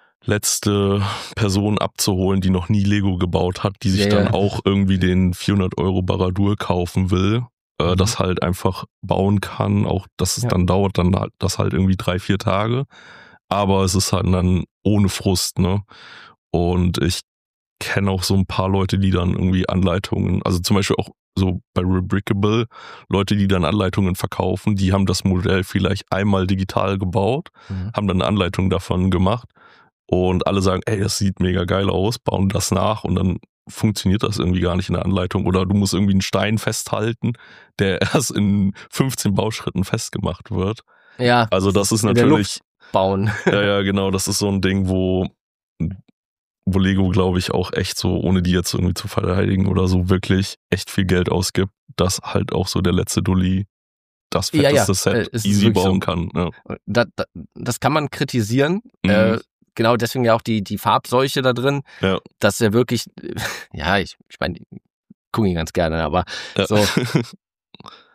letzte Person abzuholen, die noch nie Lego gebaut hat, die sich dann auch irgendwie den 400 € Baradur kaufen will, das halt einfach bauen kann, auch dass es dann dauert, dann das halt irgendwie 3-4 Tage, aber es ist halt dann ohne Frust, ne? Und ich kenne auch so ein paar Leute, die dann irgendwie Anleitungen, also zum Beispiel auch so bei Rebrickable, Leute, die dann Anleitungen verkaufen, die haben das Modell vielleicht einmal digital gebaut, haben dann eine Anleitung davon gemacht. Und alle sagen, ey, das sieht mega geil aus, bauen das nach und dann funktioniert das irgendwie gar nicht in der Anleitung. Oder du musst irgendwie einen Stein festhalten, der erst in 15 Bauschritten festgemacht wird. Ja. Also das ist in natürlich... der Luft bauen. Ja, genau, das ist so ein Ding, wo Lego, glaube ich, auch echt so, ohne die jetzt irgendwie zu verteidigen oder so, wirklich echt viel Geld ausgibt, dass halt auch so der letzte Dulli das fetteste Set easy bauen kann. Ja. Das kann man kritisieren. Genau, deswegen ja auch die Farbseuche da drin. Ja. Das ist ja wirklich, ich meine, gucke ihn ganz gerne, aber so.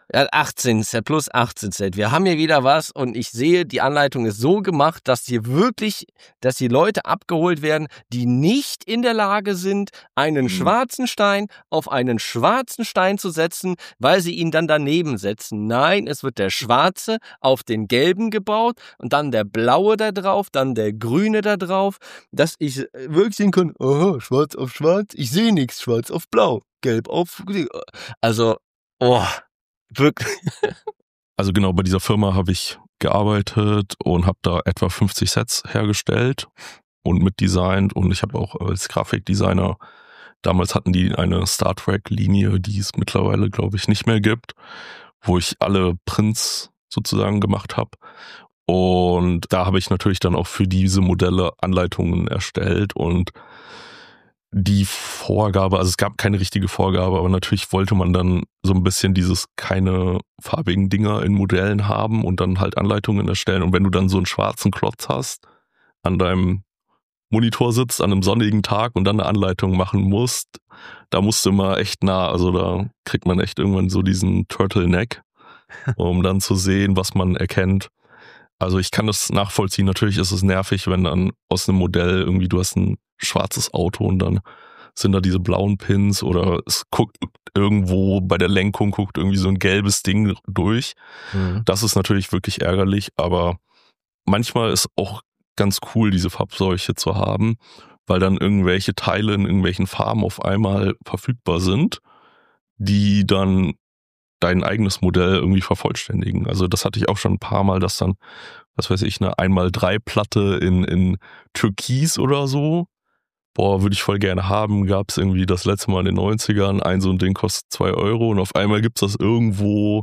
Ja, 18 Set plus 18 Set. Wir haben hier wieder was und ich sehe, die Anleitung ist so gemacht, dass die Leute abgeholt werden, die nicht in der Lage sind, einen schwarzen Stein auf einen schwarzen Stein zu setzen, weil sie ihn dann daneben setzen. Nein, es wird der schwarze auf den gelben gebaut und dann der blaue da drauf, dann der grüne da drauf, dass ich wirklich sehen kann, aha, schwarz auf schwarz, ich sehe nichts, schwarz auf blau, gelb auf... Also, wirklich. Also genau, bei dieser Firma habe ich gearbeitet und habe da etwa 50 Sets hergestellt und mitdesignt und ich habe auch als Grafikdesigner, damals hatten die eine Star Trek-Linie, die es mittlerweile, glaube ich, nicht mehr gibt, wo ich alle Prints sozusagen gemacht habe. Und da habe ich natürlich dann auch für diese Modelle Anleitungen erstellt und die Vorgabe, also es gab keine richtige Vorgabe, aber natürlich wollte man dann so ein bisschen dieses keine farbigen Dinger in Modellen haben und dann halt Anleitungen erstellen. Und wenn du dann so einen schwarzen Klotz hast, an deinem Monitor sitzt, an einem sonnigen Tag und dann eine Anleitung machen musst, da musst du immer echt nah, also da kriegt man echt irgendwann so diesen Turtleneck, um dann zu sehen, was man erkennt. Also ich kann das nachvollziehen. Natürlich ist es nervig, wenn dann aus einem Modell irgendwie, du hast ein schwarzes Auto und dann sind da diese blauen Pins oder es guckt irgendwo bei der Lenkung guckt irgendwie so ein gelbes Ding durch. Mhm. Das ist natürlich wirklich ärgerlich, aber manchmal ist auch ganz cool, diese Farbseuche zu haben, weil dann irgendwelche Teile in irgendwelchen Farben auf einmal verfügbar sind, die dann dein eigenes Modell irgendwie vervollständigen. Also das hatte ich auch schon ein paar Mal, dass dann, was weiß ich, eine 1x3-Platte in Türkis oder so, würde ich voll gerne haben, gab es irgendwie das letzte Mal in den 90ern, ein so ein Ding kostet 2 Euro und auf einmal gibt's das irgendwo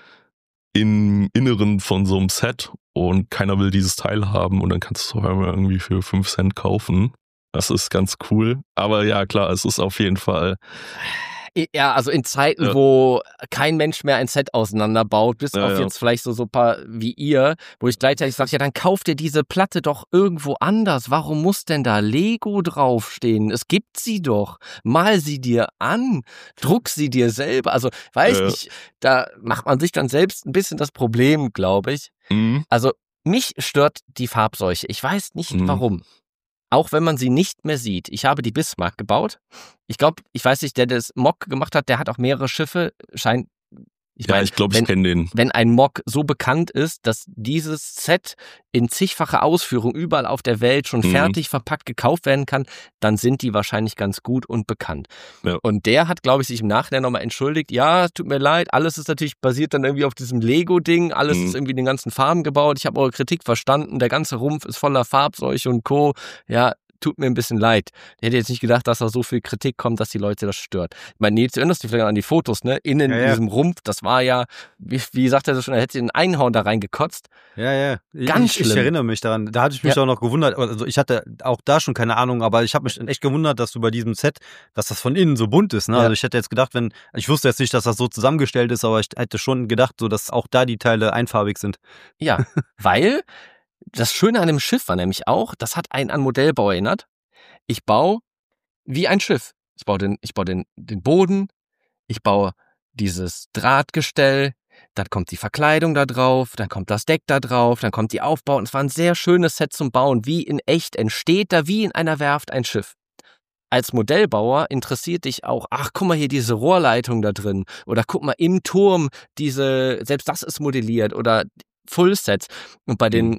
im Inneren von so einem Set und keiner will dieses Teil haben und dann kannst du es auf einmal irgendwie für 5 Cent kaufen. Das ist ganz cool. Aber ja, klar, es ist auf jeden Fall... Ja, also in Zeiten, wo kein Mensch mehr ein Set auseinanderbaut, bis auf jetzt vielleicht so ein paar wie ihr, wo ich gleichzeitig sage, ja, dann kauft ihr diese Platte doch irgendwo anders. Warum muss denn da Lego draufstehen? Es gibt sie doch. Mal sie dir an. Druck sie dir selber. Also, weiß nicht, da macht man sich dann selbst ein bisschen das Problem, glaube ich. Mhm. Also, mich stört die Farbseuche. Ich weiß nicht, warum. Auch wenn man sie nicht mehr sieht. Ich habe die Bismarck gebaut. Ich glaube, ich weiß nicht, der das Mock gemacht hat, der hat auch mehrere Schiffe. Ich glaube, ich kenne den. Wenn ein Mock so bekannt ist, dass dieses Set in zigfacher Ausführung überall auf der Welt schon fertig verpackt gekauft werden kann, dann sind die wahrscheinlich ganz gut und bekannt. Ja. Und der hat, glaube ich, sich im Nachhinein nochmal entschuldigt. Ja, tut mir leid, alles ist natürlich basiert dann irgendwie auf diesem Lego-Ding. Alles ist irgendwie in den ganzen Farben gebaut. Ich habe eure Kritik verstanden. Der ganze Rumpf ist voller Farbseuche und Co. Ja, tut mir ein bisschen leid. Ich hätte jetzt nicht gedacht, dass da so viel Kritik kommt, dass die Leute das stört. Ich meine, Nils, du erinnerst dich vielleicht an die Fotos, ne? Innen in diesem Rumpf, das war ja, wie sagt er das schon, er hätte ein Einhorn da reingekotzt. Ja. Ganz schlimm. Ich erinnere mich daran. Da hatte ich mich auch noch gewundert. Also ich hatte auch da schon keine Ahnung, aber ich habe mich echt gewundert, dass du bei diesem Set, dass das von innen so bunt ist. Ne? Ja. Also ich hätte jetzt gedacht, ich wusste jetzt nicht, dass das so zusammengestellt ist, aber ich hätte schon gedacht, so dass auch da die Teile einfarbig sind. Ja, weil das Schöne an dem Schiff war nämlich auch, das hat einen an Modellbau erinnert. Ich baue wie ein Schiff. Ich baue den Boden, ich baue dieses Drahtgestell, dann kommt die Verkleidung da drauf, dann kommt das Deck da drauf, dann kommt die Aufbau. Und es war ein sehr schönes Set zum Bauen. Wie in echt entsteht da wie in einer Werft ein Schiff. Als Modellbauer interessiert dich auch, ach, guck mal hier diese Rohrleitung da drin. Oder guck mal im Turm, selbst das ist modelliert. Oder Fullsets. Und bei den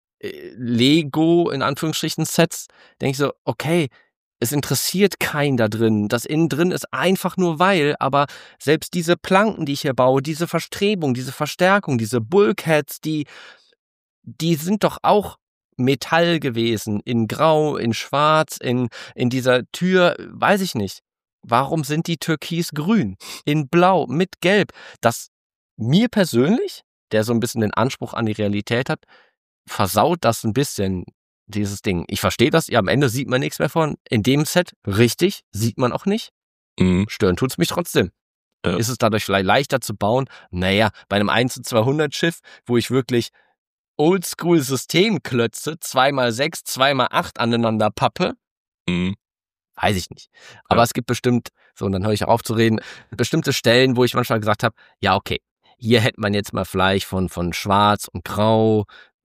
Lego, in Anführungsstrichen, Sets, denke ich so, okay, es interessiert keinen da drin. Das innen drin ist einfach nur aber selbst diese Planken, die ich hier baue, diese Verstrebung, diese Verstärkung, diese Bulkheads, die sind doch auch Metall gewesen, in Grau, in Schwarz, in dieser Tür, weiß ich nicht. Warum sind die türkisgrün, in Blau, mit Gelb? Das mir persönlich, der so ein bisschen den Anspruch an die Realität hat, versaut das ein bisschen, dieses Ding. Ich verstehe das, am Ende sieht man nichts mehr von. In dem Set, richtig, sieht man auch nicht. Stören tut's mich trotzdem. Ja. Ist es dadurch vielleicht leichter zu bauen? Naja, bei einem 1:200 Schiff, wo ich wirklich Oldschool-Systemklötze 2x6, 2x8 aneinander pappe, weiß ich nicht. Aber es gibt bestimmt, so und dann höre ich auch auf zu reden, bestimmte Stellen, wo ich manchmal gesagt habe, ja okay, hier hätte man jetzt mal vielleicht von Schwarz und Grau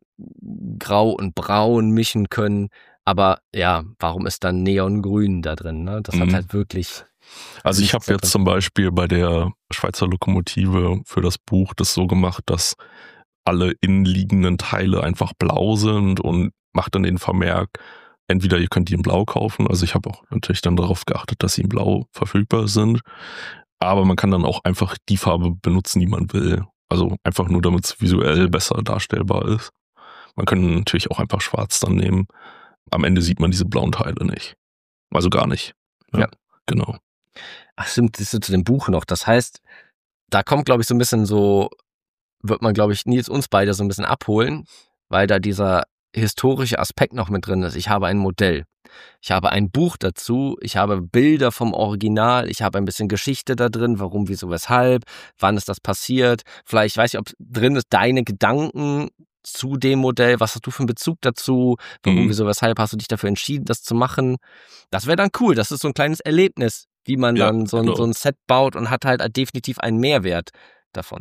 und Braun mischen können. Aber ja, warum ist dann Neongrün da drin? Ne? Das hat halt wirklich... Also ich habe jetzt zum Beispiel bei der Schweizer Lokomotive für das Buch das so gemacht, dass alle innenliegenden Teile einfach blau sind und macht dann den Vermerk, entweder ihr könnt die in blau kaufen, also ich habe auch natürlich dann darauf geachtet, dass sie in blau verfügbar sind, aber man kann dann auch einfach die Farbe benutzen, die man will. Also einfach nur, damit es visuell besser darstellbar ist. Man kann natürlich auch einfach schwarz dann nehmen. Am Ende sieht man diese blauen Teile nicht. Also gar nicht. Ja. Genau. Ach stimmt, das ist zu dem Buch noch. Das heißt, da kommt, glaube ich, so ein bisschen so, wird man, glaube ich, Nils uns beide so ein bisschen abholen, weil da dieser historische Aspekt noch mit drin ist. Ich habe ein Modell. Ich habe ein Buch dazu. Ich habe Bilder vom Original. Ich habe ein bisschen Geschichte da drin. Warum, wieso, weshalb. Wann ist das passiert? Vielleicht, weiß ich, ob drin ist deine Gedanken zu dem Modell. Was hast du für einen Bezug dazu? Warum, wieso, weshalb hast du dich dafür entschieden, das zu machen? Das wäre dann cool. Das ist so ein kleines Erlebnis, wie man dann so ein Set baut und hat halt definitiv einen Mehrwert davon.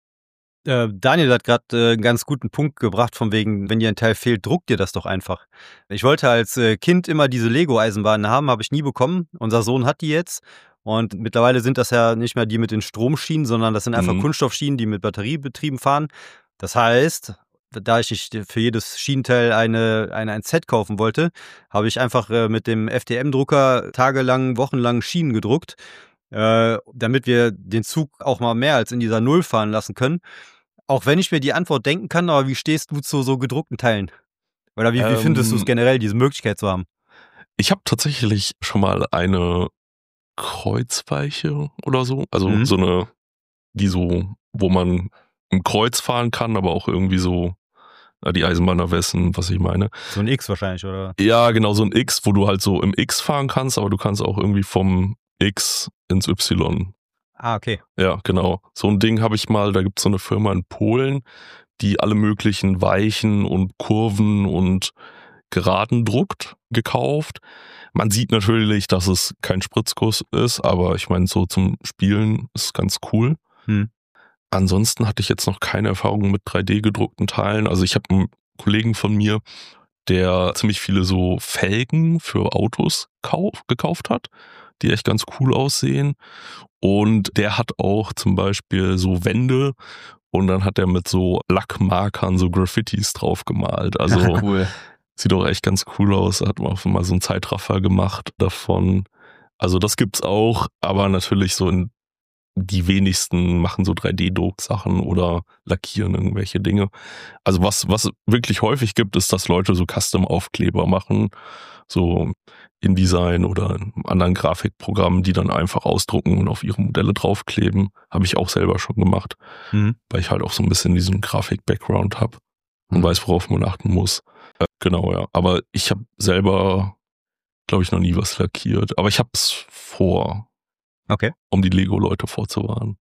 Daniel hat gerade einen ganz guten Punkt gebracht, von wegen, wenn dir ein Teil fehlt, druckt dir das doch einfach. Ich wollte als Kind immer diese Lego-Eisenbahnen haben, habe ich nie bekommen. Unser Sohn hat die jetzt und mittlerweile sind das ja nicht mehr die mit den Stromschienen, sondern das sind einfach Kunststoffschienen, die mit Batteriebetrieben fahren. Das heißt, da ich nicht für jedes Schienenteil ein Set kaufen wollte, habe ich einfach mit dem FDM-Drucker tagelang, wochenlang Schienen gedruckt, damit wir den Zug auch mal mehr als in dieser Null fahren lassen können. Auch wenn ich mir die Antwort denken kann, aber wie stehst du zu so gedruckten Teilen? Oder wie findest du es generell, diese Möglichkeit zu haben? Ich habe tatsächlich schon mal eine Kreuzweiche oder so, also so eine, die so, wo man im Kreuz fahren kann, aber auch irgendwie so, die Eisenbahner wissen, was ich meine. So ein X wahrscheinlich, oder? Ja, genau, so ein X, wo du halt so im X fahren kannst, aber du kannst auch irgendwie vom X ins Y. Ah, okay. Ja, genau. So ein Ding habe ich mal, da gibt es so eine Firma in Polen, die alle möglichen Weichen und Kurven und Geraden druckt, gekauft. Man sieht natürlich, dass es kein Spritzguss ist, aber ich meine, so zum Spielen ist ganz cool. Ansonsten hatte ich jetzt noch keine Erfahrung mit 3D-gedruckten Teilen. Also ich habe einen Kollegen von mir, der ziemlich viele so Felgen für Autos gekauft hat, die echt ganz cool aussehen. Und der hat auch zum Beispiel so Wände und dann hat er mit so Lackmarkern so Graffitis drauf gemalt. Also cool. Sieht auch echt ganz cool aus. Hat man auch mal so einen Zeitraffer gemacht davon. Also das gibt's auch, aber natürlich so die wenigsten machen so 3D-Druck-Sachen oder lackieren irgendwelche Dinge. Also was wirklich häufig gibt, ist, dass Leute so Custom-Aufkleber machen, so InDesign oder in anderen Grafikprogrammen, die dann einfach ausdrucken und auf ihre Modelle draufkleben. Habe ich auch selber schon gemacht, weil ich halt auch so ein bisschen diesen Grafik-Background habe und weiß, worauf man achten muss. Genau, ja. Aber ich habe selber, glaube ich, noch nie was lackiert. Aber ich habe es vor. Okay. Um die Lego-Leute vorzuwarnen.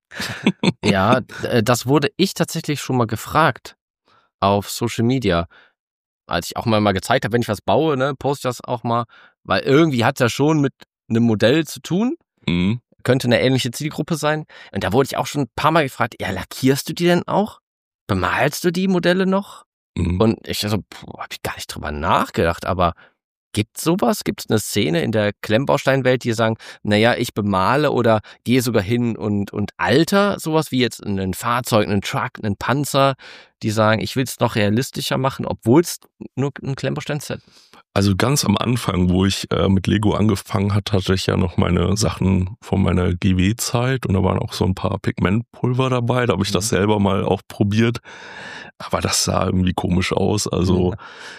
Ja, das wurde ich tatsächlich schon mal gefragt auf Social Media. Als ich auch mal gezeigt habe, wenn ich was baue, ne, poste ich das auch mal. Weil irgendwie hat es ja schon mit einem Modell zu tun. Könnte eine ähnliche Zielgruppe sein. Und da wurde ich auch schon ein paar Mal gefragt, ja, lackierst du die denn auch? Bemalst du die Modelle noch? Und ich so, habe ich gar nicht drüber nachgedacht, aber gibt's sowas? Gibt es eine Szene in der Klemmbausteinwelt, die sagen, naja, ich bemale oder gehe sogar hin und alter, sowas wie jetzt ein Fahrzeug, einen Truck, einen Panzer, die sagen, ich will es noch realistischer machen, obwohl es nur ein Klemmbaustein-Set ist? Also ganz am Anfang, wo ich mit Lego angefangen hatte ich ja noch meine Sachen von meiner GW-Zeit und da waren auch so ein paar Pigmentpulver dabei, da habe ich das selber mal auch probiert, aber das sah irgendwie komisch aus, also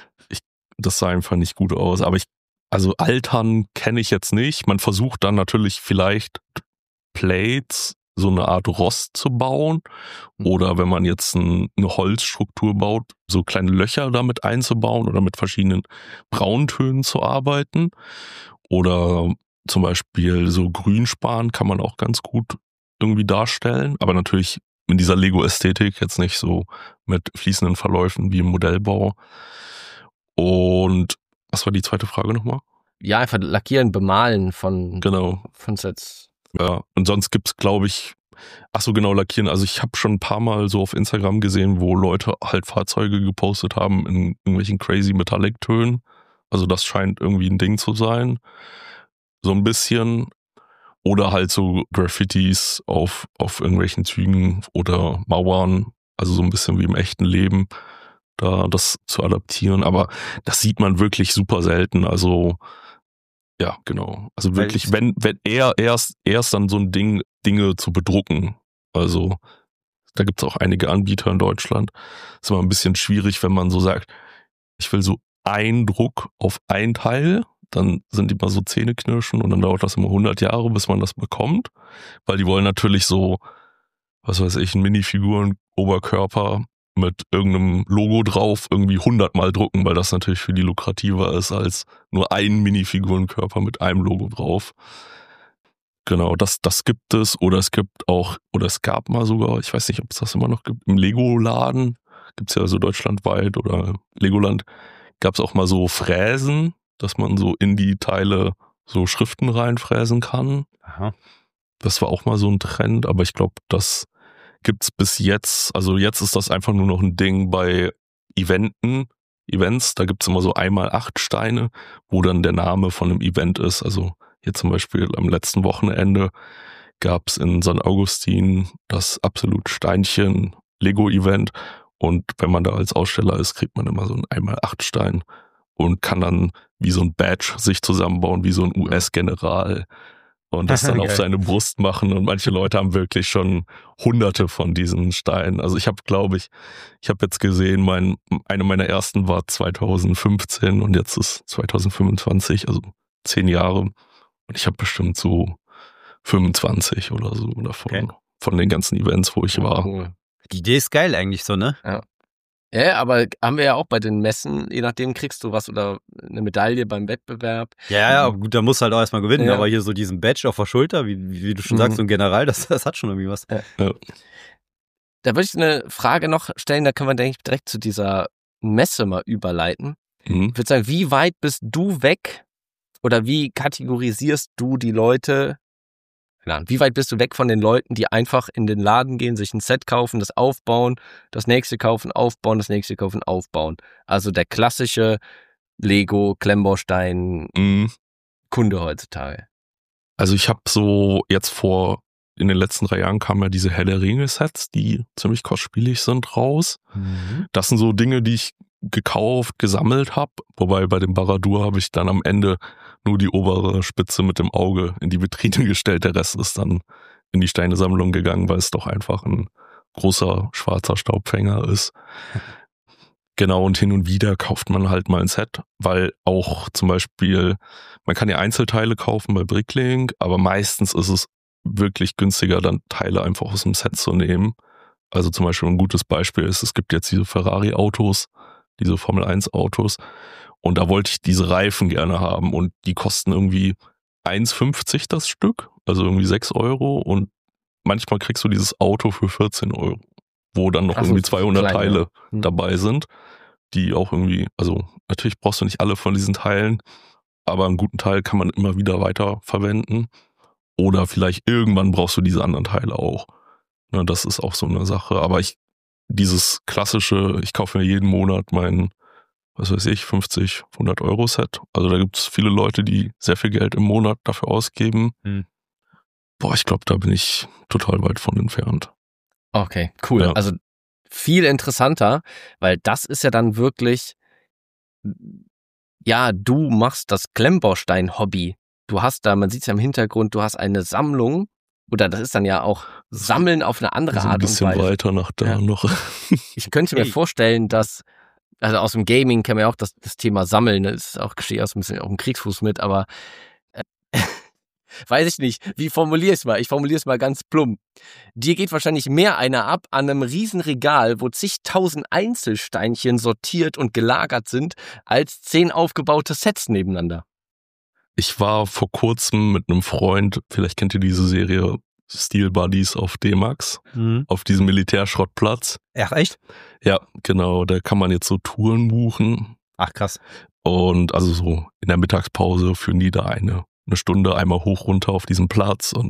das sah einfach nicht gut aus, aber also altern kenne ich jetzt nicht, man versucht dann natürlich vielleicht Plates, so eine Art Rost zu bauen oder wenn man jetzt eine Holzstruktur baut, so kleine Löcher damit einzubauen oder mit verschiedenen Brauntönen zu arbeiten oder zum Beispiel so Grünspan kann man auch ganz gut irgendwie darstellen, aber natürlich in dieser Lego-Ästhetik jetzt nicht so mit fließenden Verläufen wie im Modellbau. Und was war die zweite Frage nochmal? Ja, einfach lackieren, bemalen von Sets. Ja, und sonst gibt's, glaube ich, ach so, genau, lackieren. Also ich habe schon ein paar Mal so auf Instagram gesehen, wo Leute halt Fahrzeuge gepostet haben in irgendwelchen crazy Metallic-Tönen. Also das scheint irgendwie ein Ding zu sein. So ein bisschen. Oder halt so Graffitis auf irgendwelchen Zügen oder Mauern. Also so ein bisschen wie im echten Leben, da das zu adaptieren. Aber das sieht man wirklich super selten. Also ja, genau. Also wirklich, wenn er erst dann so ein Dinge zu bedrucken. Also da gibt's auch einige Anbieter in Deutschland. Ist immer ein bisschen schwierig, wenn man so sagt, ich will so einen Druck auf ein Teil, dann sind die mal so Zähneknirschen und dann dauert das immer 100 Jahre, bis man das bekommt. Weil die wollen natürlich so, was weiß ich, einen Minifiguren-Oberkörper mit irgendeinem Logo drauf irgendwie 100-mal drucken, weil das natürlich für die lukrativer ist als nur einen Minifigurenkörper mit einem Logo drauf. Genau, das gibt es. Oder es gab mal sogar, ich weiß nicht, ob es das immer noch gibt, im Lego-Laden, gibt's ja so deutschlandweit oder Legoland, gab's auch mal so Fräsen, dass man so in die Teile so Schriften reinfräsen kann. Aha. Das war auch mal so ein Trend, aber ich glaube, das gibt's bis jetzt, also jetzt ist das einfach nur noch ein Ding bei Events, da gibt's immer so 1x8 Steine, wo dann der Name von einem Event ist. Also hier zum Beispiel am letzten Wochenende gab's in St. Augustin das Absolut Steinchen Lego-Event und wenn man da als Aussteller ist, kriegt man immer so einen 1x8 Stein und kann dann wie so ein Badge sich zusammenbauen, wie so ein US-General und das dann auf seine Brust machen und manche Leute haben wirklich schon hunderte von diesen Steinen. Also ich habe jetzt gesehen, eine meiner ersten war 2015 und jetzt ist 2025, also 10 Jahre und ich habe bestimmt so 25 oder so davon, von den ganzen Events, wo ich war. Cool. Die Idee ist geil eigentlich so, ne? Ja. Ja, aber haben wir ja auch bei den Messen, je nachdem kriegst du was oder eine Medaille beim Wettbewerb. Ja, gut, da musst du halt auch erstmal gewinnen, Ja. aber hier so diesen Badge auf der Schulter, wie du schon sagst, so ein General, das hat schon irgendwie was. Ja. Ja. Da würde ich eine Frage noch stellen, da können wir, denke ich, direkt zu dieser Messe mal überleiten. Mhm. Ich würde sagen, wie weit bist du weg oder wie kategorisierst du die Leute? Wie weit bist du weg von den Leuten, die einfach in den Laden gehen, sich ein Set kaufen, das aufbauen, das nächste kaufen, aufbauen, das nächste kaufen, aufbauen? Also der klassische Lego-Klemmbaustein-Kunde heutzutage. Also ich habe so jetzt in den letzten 3 Jahren kamen ja diese Herr der Ringe-Sets, die ziemlich kostspielig sind, raus. Mhm. Das sind so Dinge, die ich gekauft, gesammelt habe, wobei bei dem Baradur habe ich dann am Ende nur die obere Spitze mit dem Auge in die Vitrine gestellt, der Rest ist dann in die Steinesammlung gegangen, weil es doch einfach ein großer schwarzer Staubfänger ist. Genau, und hin und wieder kauft man halt mal ein Set, weil auch zum Beispiel, man kann ja Einzelteile kaufen bei Bricklink, aber meistens ist es wirklich günstiger, dann Teile einfach aus dem Set zu nehmen. Also zum Beispiel ein gutes Beispiel ist, es gibt jetzt diese Ferrari-Autos, diese Formel-1-Autos und da wollte ich diese Reifen gerne haben und die kosten irgendwie 1,50 das Stück, also irgendwie 6 Euro und manchmal kriegst du dieses Auto für 14 Euro, wo dann noch irgendwie 200 klein, Teile ja. dabei sind, die auch irgendwie, also natürlich brauchst du nicht alle von diesen Teilen, aber einen guten Teil kann man immer wieder weiter verwenden oder vielleicht irgendwann brauchst du diese anderen Teile auch. Ne, das ist auch so eine Sache, aber dieses klassische, ich kaufe mir jeden Monat mein, was weiß ich, 50, 100 Euro Set. Also da gibt es viele Leute, die sehr viel Geld im Monat dafür ausgeben. Boah, ich glaube, da bin ich total weit von entfernt. Okay, cool. Ja. Also viel interessanter, weil das ist ja dann wirklich, ja, du machst das Klemmbaustein-Hobby. Du hast da, man sieht es ja im Hintergrund, du hast eine Sammlung, oder das ist dann ja auch Sammeln auf eine andere Also ein Art und bisschen Weise. weiter nach da noch. Ich könnte mir vorstellen, dass, also aus dem Gaming kennen wir ja auch das Thema Sammeln, das ist auch, steht auch ein bisschen auf dem Kriegsfuß mit, aber weiß ich nicht, wie formuliere ich es mal? Ich formuliere es mal ganz plump. Dir geht wahrscheinlich mehr einer ab an einem riesen Regal, wo zigtausend Einzelsteinchen sortiert und gelagert sind, als 10 aufgebaute Sets nebeneinander. Ich war vor kurzem mit einem Freund, vielleicht kennt ihr diese Serie Steel Buddies auf D-Max, auf diesem Militärschrottplatz. Ach, echt? Ja, genau, da kann man jetzt so Touren buchen. Ach, krass. Und also so in der Mittagspause führen die da eine Stunde einmal hoch runter auf diesem Platz und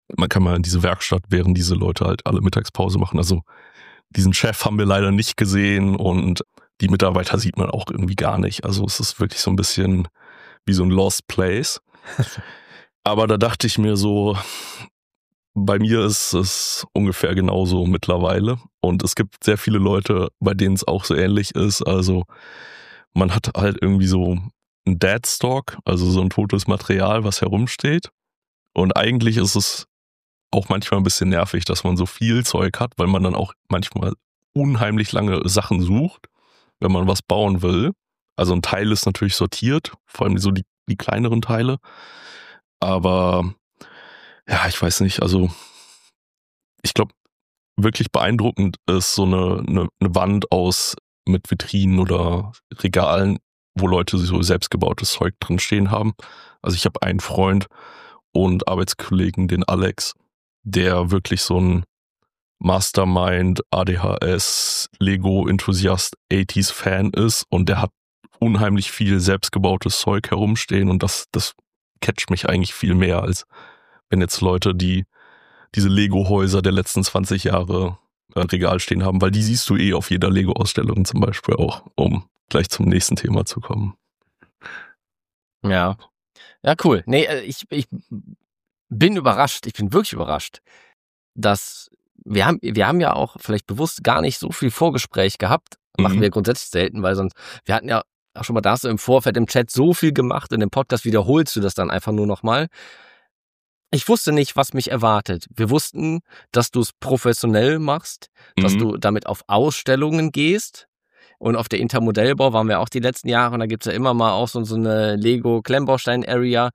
man kann mal in diese Werkstatt, während diese Leute halt alle Mittagspause machen. Also diesen Chef haben wir leider nicht gesehen und die Mitarbeiter sieht man auch irgendwie gar nicht. Also es ist wirklich so ein bisschen wie so ein Lost Place. Aber da dachte ich mir so, bei mir ist es ungefähr genauso mittlerweile. Und es gibt sehr viele Leute, bei denen es auch so ähnlich ist. Also man hat halt irgendwie so ein Deadstock, also so ein totes Material, was herumsteht. Und eigentlich ist es auch manchmal ein bisschen nervig, dass man so viel Zeug hat, weil man dann auch manchmal unheimlich lange Sachen sucht, wenn man was bauen will. Also ein Teil ist natürlich sortiert, vor allem so die kleineren Teile. Aber ja, ich weiß nicht, also ich glaube, wirklich beeindruckend ist so eine Wand mit Vitrinen oder Regalen, wo Leute so selbstgebautes Zeug drin stehen haben. Also ich habe einen Freund und Arbeitskollegen, den Alex, der wirklich so ein Mastermind, ADHS, Lego-Enthusiast, 80s-Fan ist und der hat unheimlich viel selbstgebautes Zeug herumstehen und das catcht mich eigentlich viel mehr, als wenn jetzt Leute, die diese Lego-Häuser der letzten 20 Jahre im Regal stehen haben, weil die siehst du auf jeder Lego-Ausstellung zum Beispiel auch, um gleich zum nächsten Thema zu kommen. Ja, cool. Nee, ich bin überrascht, ich bin wirklich überrascht, dass wir haben ja auch vielleicht bewusst gar nicht so viel Vorgespräch gehabt, machen wir grundsätzlich selten, weil sonst, wir hatten ja auch schon mal, da hast du im Vorfeld im Chat so viel gemacht, in dem Podcast wiederholst du das dann einfach nur nochmal. Ich wusste nicht, was mich erwartet. Wir wussten, dass du es professionell machst, dass du damit auf Ausstellungen gehst. Und auf der Intermodellbau waren wir auch die letzten Jahre und da gibt's ja immer mal auch so eine Lego-Klemmbaustein-Area.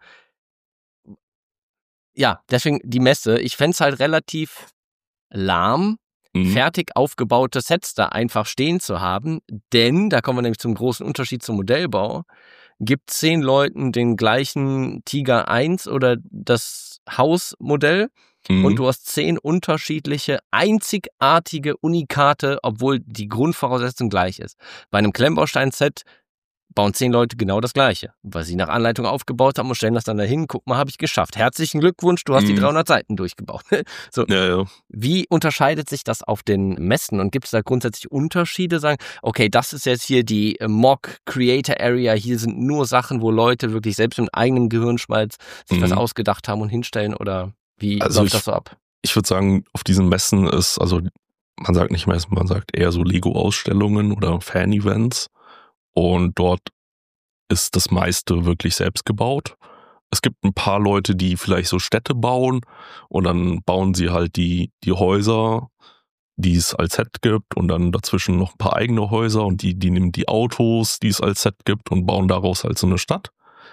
Ja, deswegen die Messe. Ich fänd's halt relativ lahm, fertig aufgebaute Sets da einfach stehen zu haben, denn, da kommen wir nämlich zum großen Unterschied zum Modellbau, gibt 10 Leuten den gleichen Tiger 1 oder das Hausmodell und du hast 10 unterschiedliche, einzigartige Unikate, obwohl die Grundvoraussetzung gleich ist. Bei einem Klemmbaustein-Set bauen 10 Leute genau das Gleiche, weil sie nach Anleitung aufgebaut haben und stellen das dann dahin, guck mal, habe ich geschafft. Herzlichen Glückwunsch, du hast die 300 Seiten durchgebaut. So. Ja. Wie unterscheidet sich das auf den Messen und gibt es da grundsätzlich Unterschiede? Sagen, okay, das ist jetzt hier die Mock Creator Area, hier sind nur Sachen, wo Leute wirklich selbst mit eigenem Gehirnschmalz sich was ausgedacht haben und hinstellen oder wie läuft das so ab? Ich würde sagen, auf diesen Messen ist, also man sagt nicht Messen, man sagt eher so Lego-Ausstellungen oder Fan-Events. Und dort ist das meiste wirklich selbst gebaut. Es gibt ein paar Leute, die vielleicht so Städte bauen und dann bauen sie halt die Häuser, die es als Set gibt und dann dazwischen noch ein paar eigene Häuser und die nehmen die Autos, die es als Set gibt und bauen daraus halt so eine Stadt.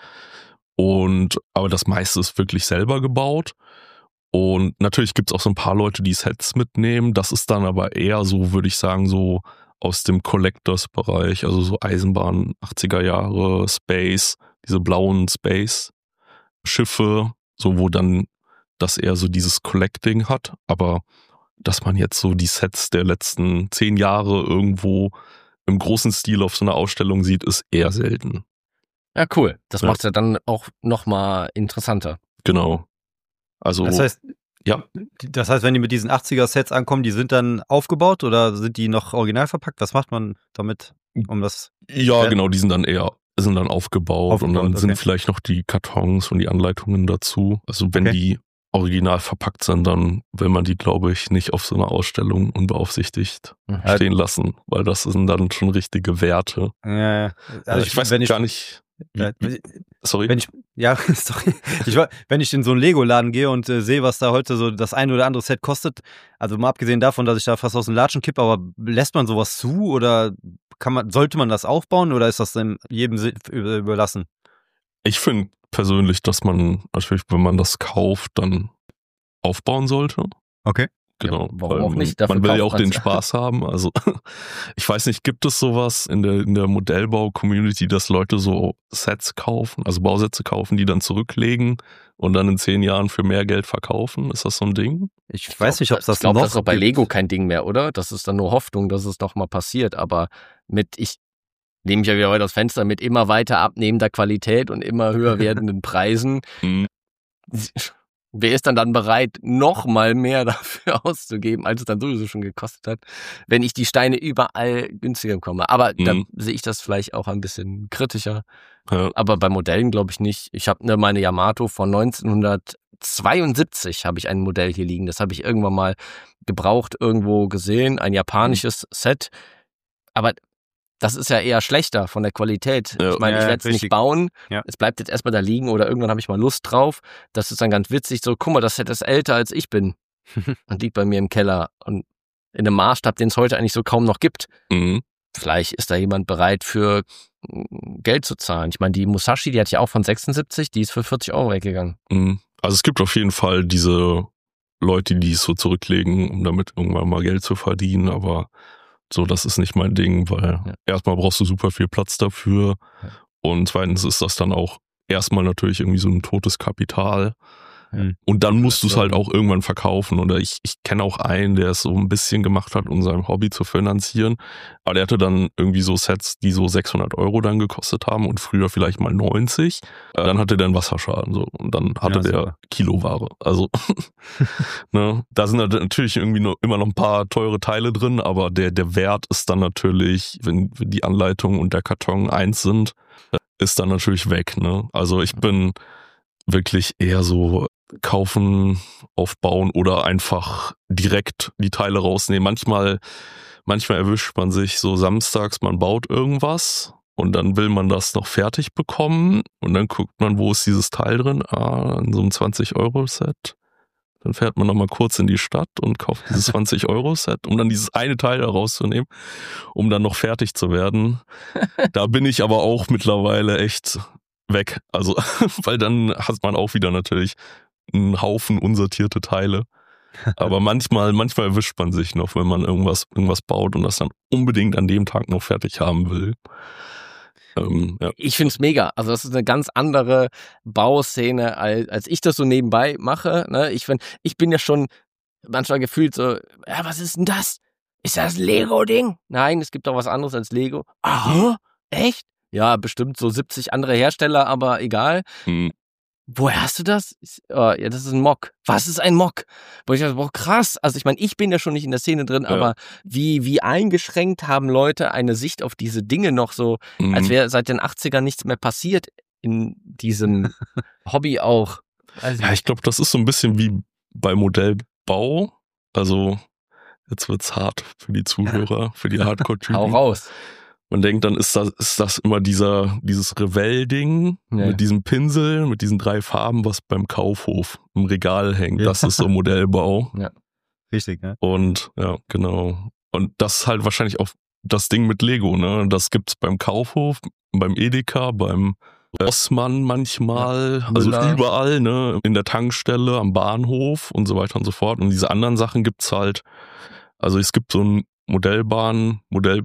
Aber das meiste ist wirklich selber gebaut. Und natürlich gibt es auch so ein paar Leute, die Sets mitnehmen. Das ist dann aber eher so, würde ich sagen, so aus dem Collectors-Bereich, also so Eisenbahn, 80er Jahre, Space, diese blauen Space-Schiffe, so wo dann das eher so dieses Collecting hat, aber dass man jetzt so die Sets der letzten 10 Jahre irgendwo im großen Stil auf so einer Ausstellung sieht, ist eher selten. Ja, cool. Das macht es ja dann auch nochmal interessanter. Genau. Also Das heißt, ja. Das heißt, wenn die mit diesen 80er-Sets ankommen, die sind dann aufgebaut oder sind die noch original verpackt? Was macht man damit, um das? Ja, genau, die sind dann aufgebaut und dann sind vielleicht noch die Kartons und die Anleitungen dazu. Also wenn die original verpackt sind, dann will man die, glaube ich, nicht auf so einer Ausstellung unbeaufsichtigt stehen lassen, weil das sind dann schon richtige Werte. Ja. Also ich weiß gar nicht. Sorry. Wenn ich in so einen Lego-Laden gehe und sehe, was da heute so das ein oder andere Set kostet, also mal abgesehen davon, dass ich da fast aus den Latschen kippe, aber lässt man sowas zu oder sollte man das aufbauen oder ist das dann jedem überlassen? Ich finde persönlich, dass man natürlich, wenn man das kauft, dann aufbauen sollte. Okay. Genau. Ja, warum auch nicht? Man will ja auch den Spaß haben. Also ich weiß nicht, gibt es sowas in der Modellbau-Community, dass Leute so Sets kaufen, also Bausätze kaufen, die dann zurücklegen und dann in 10 Jahren für mehr Geld verkaufen? Ist das so ein Ding? Ich weiß nicht, ob das noch. Ich glaube, das ist auch bei Lego kein Ding mehr, oder? Das ist dann nur Hoffnung, dass es doch mal passiert. Aber ich nehme mich ja wieder weiter aus Fenster, mit immer weiter abnehmender Qualität und immer höher werdenden Preisen wer ist dann bereit, noch mal mehr dafür auszugeben, als es dann sowieso schon gekostet hat, wenn ich die Steine überall günstiger bekomme. Aber da sehe ich das vielleicht auch ein bisschen kritischer. Ja. Aber bei Modellen glaube ich nicht. Ich habe meine Yamato von 1972 habe ich ein Modell hier liegen. Das habe ich irgendwann mal gebraucht irgendwo gesehen. Ein japanisches Set. Aber das ist ja eher schlechter von der Qualität. Ja. Ich meine, ich werde es nicht bauen. Ja. Es bleibt jetzt erstmal da liegen oder irgendwann habe ich mal Lust drauf. Das ist dann ganz witzig. So, guck mal, das Set ist älter als ich bin. Und liegt bei mir im Keller. Und in einem Maßstab, den es heute eigentlich so kaum noch gibt. Mhm. Vielleicht ist da jemand bereit für Geld zu zahlen. Ich meine, die Musashi, die hat ja auch von 76, die ist für 40 € weggegangen. Mhm. Also es gibt auf jeden Fall diese Leute, die es so zurücklegen, um damit irgendwann mal Geld zu verdienen, aber so, das ist nicht mein Ding, weil erstmal brauchst du super viel Platz dafür und zweitens ist das dann auch erstmal natürlich irgendwie so ein totes Kapital. Und dann musst du es halt auch irgendwann verkaufen. Oder ich kenne auch einen, der es so ein bisschen gemacht hat, um sein Hobby zu finanzieren. Aber der hatte dann irgendwie so Sets, die so 600 € dann gekostet haben und früher vielleicht mal 90. Dann hatte der einen Wasserschaden so und dann hatte der Kiloware. Also ne, da sind natürlich irgendwie immer noch ein paar teure Teile drin, aber der Wert ist dann natürlich, wenn die Anleitung und der Karton eins sind, ist dann natürlich weg. Ne? Also ich bin wirklich eher so kaufen, aufbauen oder einfach direkt die Teile rausnehmen. Manchmal erwischt man sich so samstags, man baut irgendwas und dann will man das noch fertig bekommen und dann guckt man, wo ist dieses Teil drin? In so einem 20-€ Set. Dann fährt man nochmal kurz in die Stadt und kauft dieses 20-€ Set, um dann dieses eine Teil da rauszunehmen, um dann noch fertig zu werden. Da bin ich aber auch mittlerweile echt weg. Also, weil dann hat man auch wieder natürlich einen Haufen unsortierte Teile. Aber manchmal erwischt man sich noch, wenn man irgendwas baut und das dann unbedingt an dem Tag noch fertig haben will. Ja. Ich find's mega. Also das ist eine ganz andere Bauszene, als ich das so nebenbei mache. Ne? Ich bin ja schon manchmal gefühlt so, ja, was ist denn das? Ist das Lego-Ding? Nein, es gibt doch was anderes als Lego. Aha, echt? Ja, bestimmt so 70 andere Hersteller, aber egal. Woher hast du das? Ja, das ist ein Mock. Was ist ein Mock? Wo ich dachte, boah, krass. Also ich meine, ich bin ja schon nicht in der Szene drin, aber wie eingeschränkt haben Leute eine Sicht auf diese Dinge noch so, als wäre seit den 80ern nichts mehr passiert in diesem Hobby auch. Also, ja, ich glaube, das ist so ein bisschen wie bei Modellbau. Also jetzt wird's hart für die Zuhörer, für die Hardcore-Typen. Hau raus. Man denkt, dann ist das immer dieses Revell-Ding mit diesem Pinsel, mit diesen 3 Farben, was beim Kaufhof im Regal hängt. Ja. Das ist so Modellbau. Ja. Richtig, ne? Und ja, genau. Und das ist halt wahrscheinlich auch das Ding mit Lego, ne? Das gibt's beim Kaufhof, beim Edeka, beim Rossmann manchmal, also überall, ne? In der Tankstelle, am Bahnhof und so weiter und so fort. Und diese anderen Sachen gibt's halt, also es gibt so einen Modellbauladen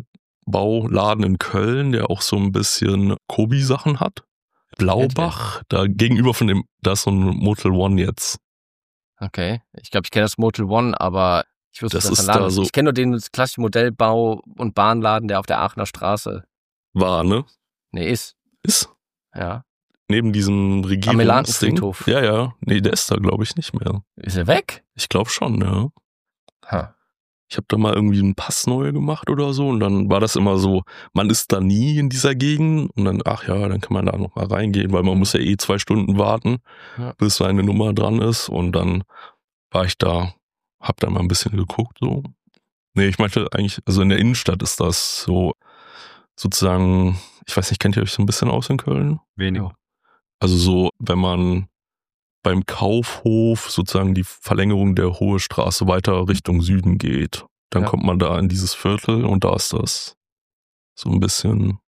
in Köln, der auch so ein bisschen Kobi-Sachen hat. Blaubach, da gegenüber da ist so ein Motel One jetzt. Okay, ich glaube, ich kenne das Motel One, aber ich wusste, das dass ist Laden da so. Ich kenne nur den klassischen Modellbau- und Bahnladen, der auf der Aachener Straße War, ne? Nee, ist. Ist? Ja. Neben diesem Regierungsding. Am Melatenfriedhof. Ja. Nee, der ist da, glaube ich, nicht mehr. Ist er weg? Ich glaube schon, ja. Ha. Ich habe da mal irgendwie einen Pass neu gemacht oder so und dann war das immer so, man ist da nie in dieser Gegend und dann, ach ja, dann kann man da noch mal reingehen, weil man muss ja 2 Stunden warten, bis seine Nummer dran ist und dann war ich da, hab da mal ein bisschen geguckt, so. Nee, ich meinte eigentlich, also in der Innenstadt ist das so sozusagen, ich weiß nicht, kennt ihr euch so ein bisschen aus in Köln? Wenig. Also so, wenn man beim Kaufhof sozusagen die Verlängerung der Hohe Straße weiter Richtung Süden geht. Dann kommt man da in dieses Viertel und da ist das so ein bisschen,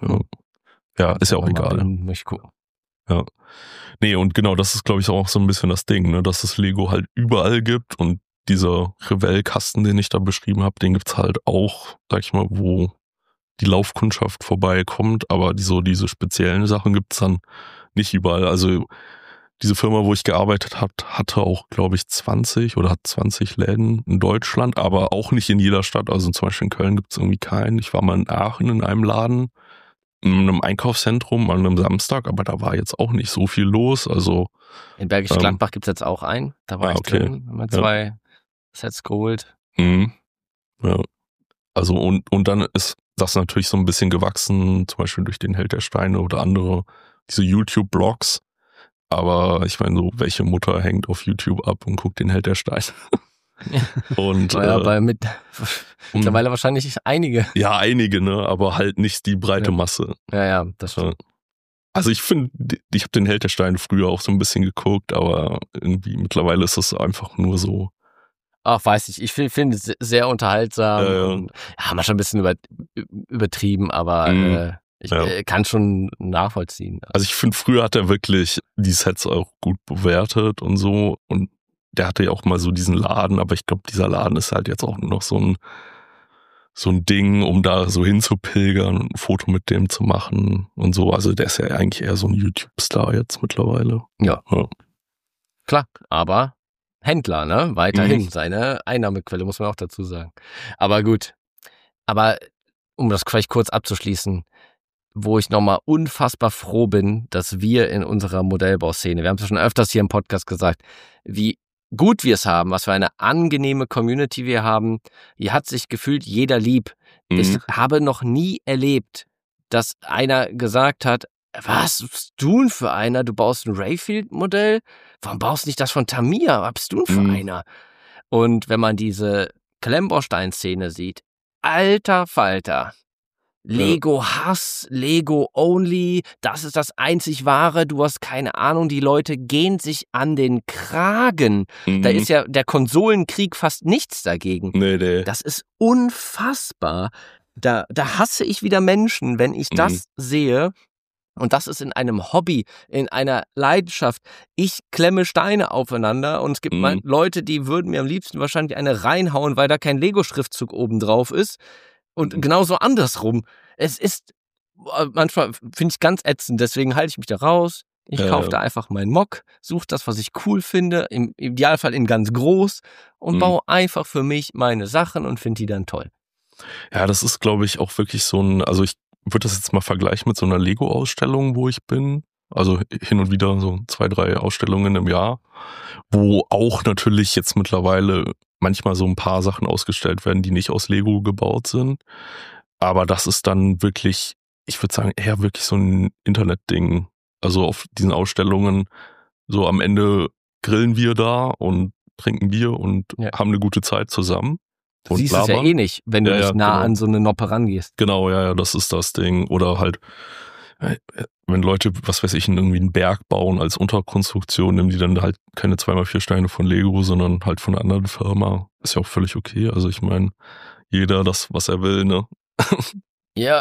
ja ist ja auch egal. Ja. Nee, und genau, das ist, glaube ich, auch so ein bisschen das Ding, ne, dass es Lego halt überall gibt und dieser Revell-Kasten, den ich da beschrieben habe, den gibt's halt auch, sag ich mal, wo die Laufkundschaft vorbeikommt, aber diese speziellen Sachen gibt's dann nicht überall. Also diese Firma, wo ich gearbeitet habe, hatte auch, glaube ich, 20 Läden in Deutschland, aber auch nicht in jeder Stadt. Also zum Beispiel in Köln gibt es irgendwie keinen. Ich war mal in Aachen in einem Laden. in einem Einkaufszentrum an einem Samstag, aber da war jetzt auch nicht so viel los. Also in Bergisch Gladbach gibt's jetzt auch einen. Da war ich drin, haben wir 2 Sets geholt. Mhm. Ja. Also und dann ist das natürlich so ein bisschen gewachsen, zum Beispiel durch den Held der Steine oder andere, diese YouTube-Blogs. Aber ich meine, so, welche Mutter hängt auf YouTube ab und guckt den Held der Steine? Und aber mittlerweile wahrscheinlich einige. Ja, einige, ne? Aber halt nicht die breite Masse. Ja, das stimmt. Also ich finde, ich habe den Held der Steine früher auch so ein bisschen geguckt, aber irgendwie mittlerweile ist es einfach nur so. Ach, weiß ich. Ich finde es sehr unterhaltsam. Und, manchmal ein bisschen übertrieben, aber ich kann schon nachvollziehen. Also ich finde, früher hat er wirklich die Sets auch gut bewertet und so. Und der hatte ja auch mal so diesen Laden, aber ich glaube, dieser Laden ist halt jetzt auch nur noch so ein Ding, um da so hinzupilgern und ein Foto mit dem zu machen und so. Also der ist ja eigentlich eher so ein YouTube-Star jetzt mittlerweile. Ja. Klar, aber Händler, ne? Weiterhin seine Einnahmequelle, muss man auch dazu sagen. Aber gut. Aber um das vielleicht kurz abzuschließen, wo ich nochmal unfassbar froh bin, dass wir in unserer Modellbauszene, wir haben es ja schon öfters hier im Podcast gesagt, wie gut wir es haben, was für eine angenehme Community wir haben. Hier hat sich gefühlt jeder lieb. Ich habe noch nie erlebt, dass einer gesagt hat, was bist du denn für einer? Du baust ein Rayfield-Modell? Warum baust du nicht das von Tamiya? Was bist du denn für einer? Und wenn man diese Klemmbaustein-Szene sieht, alter Falter, Lego Hass, Lego Only, das ist das einzig Wahre, du hast keine Ahnung, die Leute gehen sich an den Kragen. Da ist ja der Konsolenkrieg fast nichts dagegen. Nee. Das ist unfassbar. Da hasse ich wieder Menschen, wenn ich das sehe. Und das ist in einem Hobby, in einer Leidenschaft. Ich klemme Steine aufeinander und es gibt Leute, die würden mir am liebsten wahrscheinlich eine reinhauen, weil da kein Lego-Schriftzug oben drauf ist. Und genauso andersrum. Es ist, manchmal finde ich ganz ätzend, deswegen halte ich mich da raus. Ich kaufe da einfach meinen Mock, suche das, was ich cool finde, im Idealfall in ganz groß und baue einfach für mich meine Sachen und finde die dann toll. Ja, das ist, glaube ich, auch wirklich so ein, also ich würde das jetzt mal vergleichen mit so einer Lego-Ausstellung, wo ich bin. Also hin und wieder so 2, 3 Ausstellungen im Jahr, wo auch natürlich jetzt mittlerweile manchmal so ein paar Sachen ausgestellt werden, die nicht aus Lego gebaut sind. Aber das ist dann wirklich, ich würde sagen, eher wirklich so ein Internetding. Also auf diesen Ausstellungen, so am Ende grillen wir da und trinken Bier und haben eine gute Zeit zusammen. Du siehst es ja eh nicht, wenn du nicht nah an so eine Noppe rangehst. Genau, das ist das Ding. Oder halt, wenn Leute, was weiß ich, irgendwie einen Berg bauen als Unterkonstruktion, nehmen die dann halt keine 2x4 Steine von Lego, sondern halt von einer anderen Firma. Ist ja auch völlig okay. Also ich meine, jeder das, was er will, ne? Ja,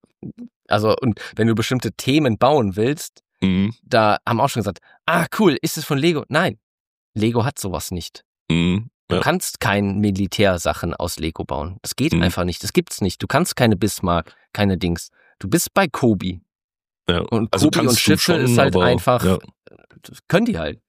also und wenn du bestimmte Themen bauen willst, da haben auch schon gesagt, cool, ist es von Lego? Nein, Lego hat sowas nicht. Du kannst keine Militärsachen aus Lego bauen. Das geht einfach nicht. Das gibt's nicht. Du kannst keine Bismarck, keine Dings. Du bist bei Kobi. Ja. Und also Kobi und Schiffe ist halt einfach, das können die halt.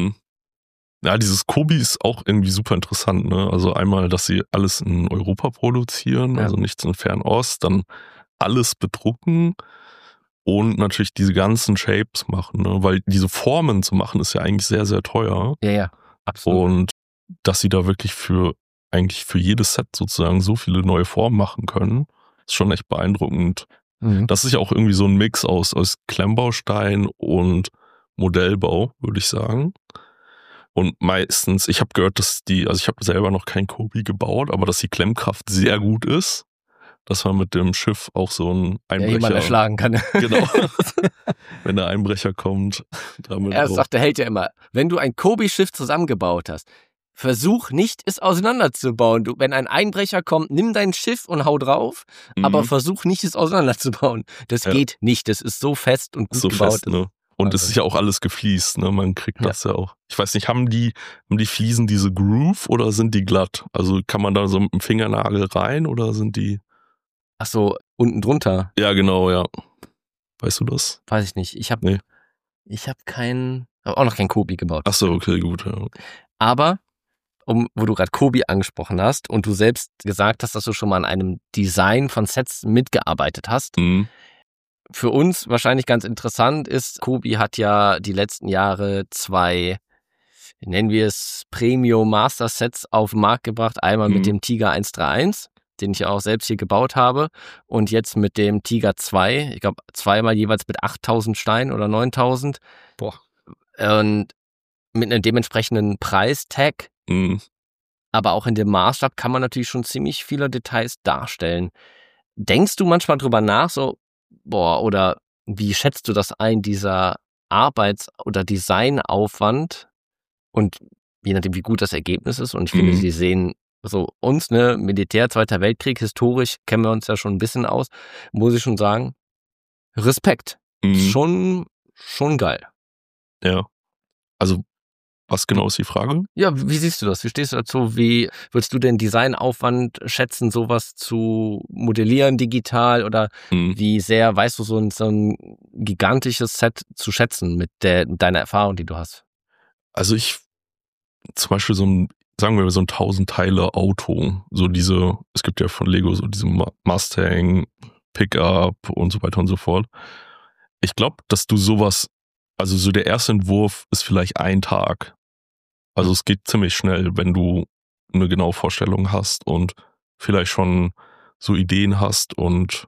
Ja, dieses Kobi ist auch irgendwie super interessant, ne? Also einmal, dass sie alles in Europa produzieren, also nichts in Fernost, dann alles bedrucken und natürlich diese ganzen Shapes machen, ne? Weil diese Formen zu machen ist ja eigentlich sehr, sehr teuer. Ja, absolut. Und dass sie da wirklich für jedes Set sozusagen so viele neue Formen machen können, ist schon echt beeindruckend. Das ist ja auch irgendwie so ein Mix aus Klemmbaustein und Modellbau, würde ich sagen. Und meistens, ich habe gehört, dass ich habe selber noch kein Kobi gebaut, aber dass die Klemmkraft sehr gut ist, dass man mit dem Schiff auch so einen Einbrecher jemand erschlagen kann. Genau. Wenn der Einbrecher kommt. Der Held ja immer, wenn du ein Kobi-Schiff zusammengebaut hast, versuch nicht, es auseinanderzubauen. Wenn ein Einbrecher kommt, nimm dein Schiff und hau drauf, aber versuch nicht, es auseinanderzubauen. Das geht nicht. Das ist so fest und gut so gebaut. Fest, ne? Und es ist ja auch alles gefliest, ne? Man kriegt das ja auch. Ich weiß nicht, haben die Fliesen diese Groove oder sind die glatt? Also kann man da so mit dem Fingernagel rein oder sind die... Ach so, unten drunter? Ja, genau, ja. Weißt du das? Weiß ich nicht. Ich habe auch noch kein Kobi gebaut. Ach so, okay, gut. Ja. Aber wo du gerade Kobi angesprochen hast und du selbst gesagt hast, dass du schon mal an einem Design von Sets mitgearbeitet hast, für uns wahrscheinlich ganz interessant ist, Kobi hat ja die letzten Jahre 2, nennen wir es Premium Master Sets auf den Markt gebracht. Einmal mit dem Tiger 131, den ich auch selbst hier gebaut habe, und jetzt mit dem Tiger 2. Ich glaube, zweimal jeweils mit 8.000 Steinen oder 9.000. Boah. Und mit einem dementsprechenden Preistag. Aber auch in dem Maßstab kann man natürlich schon ziemlich viele Details darstellen. Denkst du manchmal drüber nach, so, oder wie schätzt du das ein, dieser Arbeits- oder Designaufwand und je nachdem, wie gut das Ergebnis ist? Und ich finde, sie sehen so uns, ne, Militär, Zweiter Weltkrieg, historisch kennen wir uns ja schon ein bisschen aus, muss ich schon sagen, Respekt. Schon geil. Ja. Also, was genau ist die Frage? Ja, wie siehst du das? Wie stehst du dazu? Wie würdest du den Designaufwand schätzen, sowas zu modellieren digital? Oder wie sehr weißt du so ein gigantisches Set zu schätzen mit deiner Erfahrung, die du hast? Also zum Beispiel sagen wir so ein 1000-Teile-Auto, es gibt ja von Lego so diese Mustang, Pickup und so weiter und so fort. Ich glaube, dass du sowas, also so der erste Entwurf ist vielleicht ein Tag. Also es geht ziemlich schnell, wenn du eine genaue Vorstellung hast und vielleicht schon so Ideen hast und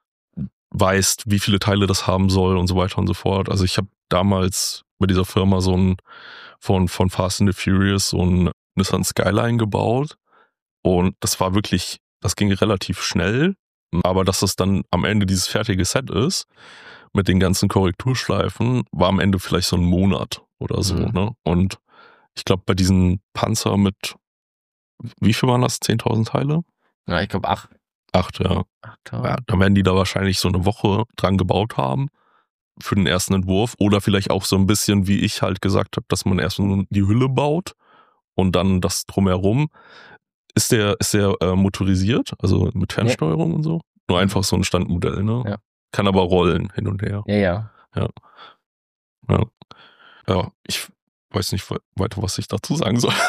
weißt, wie viele Teile das haben soll und so weiter und so fort. Also ich habe damals bei dieser Firma von Fast and the Furious so ein Nissan Skyline gebaut und das ging relativ schnell, aber dass es dann am Ende dieses fertige Set ist, mit den ganzen Korrekturschleifen, war am Ende vielleicht so ein Monat oder so, ne? Und ich glaube, bei diesen Panzer mit, wie viel waren das? 10.000 Teile? Ja, ich glaube 8. 8, ja. Ja. Dann werden die da wahrscheinlich so eine Woche dran gebaut haben für den ersten Entwurf. Oder vielleicht auch so ein bisschen, wie ich halt gesagt habe, dass man erst nur die Hülle baut und dann das drumherum. Ist der motorisiert, also mit Fernsteuerung und so? Nur einfach so ein Standmodell, ne? Ja. Kann aber rollen hin und her. Ja. Ja, ich weiß nicht weiter, was ich dazu sagen soll.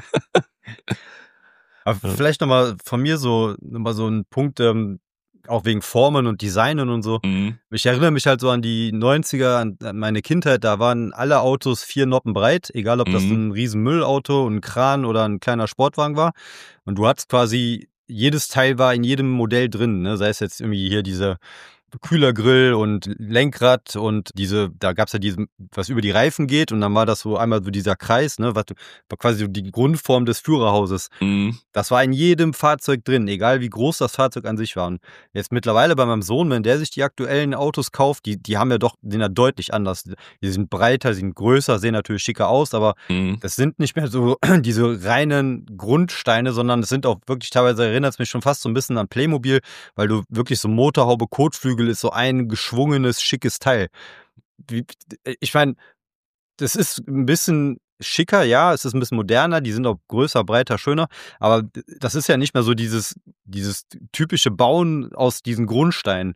Aber vielleicht nochmal von mir so ein Punkt, auch wegen Formen und Designen und so. Ich erinnere mich halt so an die 90er, an meine Kindheit, da waren alle Autos 4 Noppen breit, egal ob das ein riesen Müllauto, ein Kran oder ein kleiner Sportwagen war. Und du hattest quasi, jedes Teil war in jedem Modell drin, ne? Sei es jetzt irgendwie hier diese Kühlergrill und Lenkrad und da gab es ja was über die Reifen geht und dann war das so einmal so dieser Kreis, ne, war quasi so die Grundform des Führerhauses. Das war in jedem Fahrzeug drin, egal wie groß das Fahrzeug an sich war. Und jetzt mittlerweile bei meinem Sohn, wenn der sich die aktuellen Autos kauft, die sind ja deutlich anders. Die sind breiter, sind größer, sehen natürlich schicker aus, aber das sind nicht mehr so diese reinen Grundsteine, sondern es sind auch wirklich, teilweise erinnert es mich schon fast so ein bisschen an Playmobil, weil du wirklich so Motorhaube, Kotflügel ist so ein geschwungenes, schickes Teil. Ich meine, das ist ein bisschen schicker, ja, es ist ein bisschen moderner, die sind auch größer, breiter, schöner, aber das ist ja nicht mehr so dieses typische Bauen aus diesen Grundsteinen.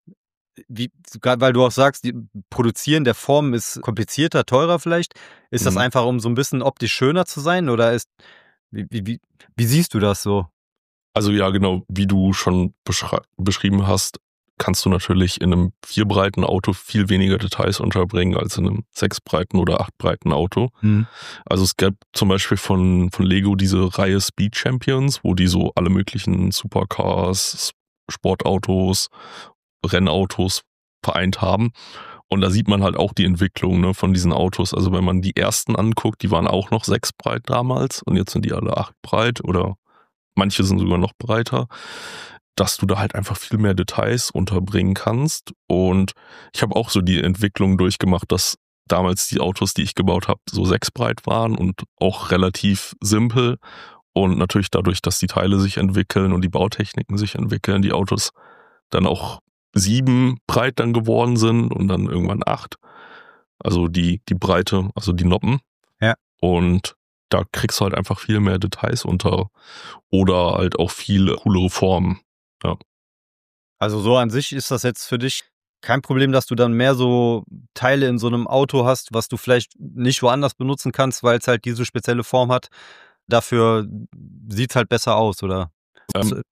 Weil du auch sagst, die Produzieren der Formen ist komplizierter, teurer vielleicht. Ist das einfach, um so ein bisschen optisch schöner zu sein, oder wie siehst du das so? Also ja, genau, wie du schon beschrieben hast, kannst du natürlich in einem 4-breiten Auto viel weniger Details unterbringen als in einem 6-breiten oder 8-breiten Auto. Also es gab zum Beispiel von Lego diese Reihe Speed Champions, wo die so alle möglichen Supercars, Sportautos, Rennautos vereint haben. Und da sieht man halt auch die Entwicklung, ne, von diesen Autos. Also wenn man die ersten anguckt, die waren auch noch 6 breit damals und jetzt sind die alle 8 breit oder manche sind sogar noch breiter, dass du da halt einfach viel mehr Details unterbringen kannst. Und ich habe auch so die Entwicklung durchgemacht, dass damals die Autos, die ich gebaut habe, so 6 breit waren und auch relativ simpel. Und natürlich dadurch, dass die Teile sich entwickeln und die Bautechniken sich entwickeln, die Autos dann auch 7 breit dann geworden sind und dann irgendwann 8. Also die Breite, also die Noppen. Ja. Und da kriegst du halt einfach viel mehr Details unter oder halt auch viel coolere Formen. Ja. Also so an sich ist das jetzt für dich kein Problem, dass du dann mehr so Teile in so einem Auto hast, was du vielleicht nicht woanders benutzen kannst, weil es halt diese spezielle Form hat. Dafür sieht es halt besser aus, oder?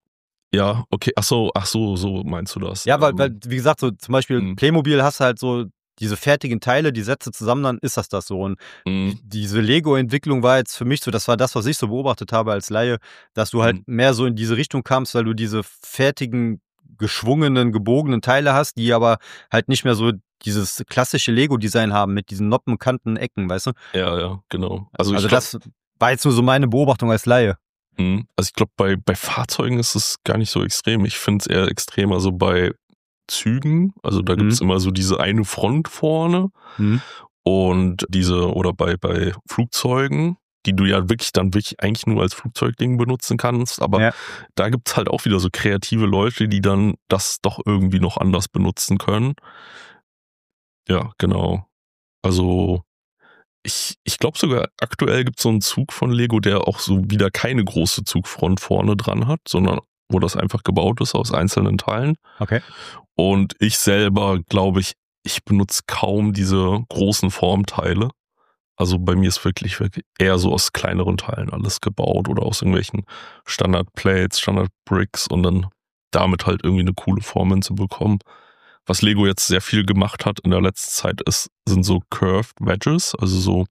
Ja, okay. Ach so, so meinst du das. Ja, weil wie gesagt, so zum Beispiel Playmobil hast du halt so diese fertigen Teile, die setzt du zusammen, dann ist das so. Und diese Lego-Entwicklung war jetzt für mich so, das war das, was ich so beobachtet habe als Laie, dass du halt mehr so in diese Richtung kamst, weil du diese fertigen, geschwungenen, gebogenen Teile hast, die aber halt nicht mehr so dieses klassische Lego-Design haben mit diesen Noppen, Kanten, Ecken, weißt du? Ja, genau. Also das war jetzt nur so meine Beobachtung als Laie. Also ich glaube, bei Fahrzeugen ist es gar nicht so extrem. Ich finde es eher extrem, also bei Zügen, also da gibt es immer so diese eine Front vorne und oder bei Flugzeugen, die du ja wirklich eigentlich nur als Flugzeugding benutzen kannst, aber da gibt's halt auch wieder so kreative Leute, die dann das doch irgendwie noch anders benutzen können. Ja, genau. Also ich glaube sogar, aktuell gibt es so einen Zug von Lego, der auch so wieder keine große Zugfront vorne dran hat, sondern wo das einfach gebaut ist aus einzelnen Teilen. Okay. Und ich selber, glaube ich benutze kaum diese großen Formteile. Also bei mir ist wirklich eher so aus kleineren Teilen alles gebaut oder aus irgendwelchen Standard-Plates, Standard-Bricks und dann damit halt irgendwie eine coole Form hinzubekommen. Was Lego jetzt sehr viel gemacht hat in der letzten Zeit sind so Curved Wedges, also so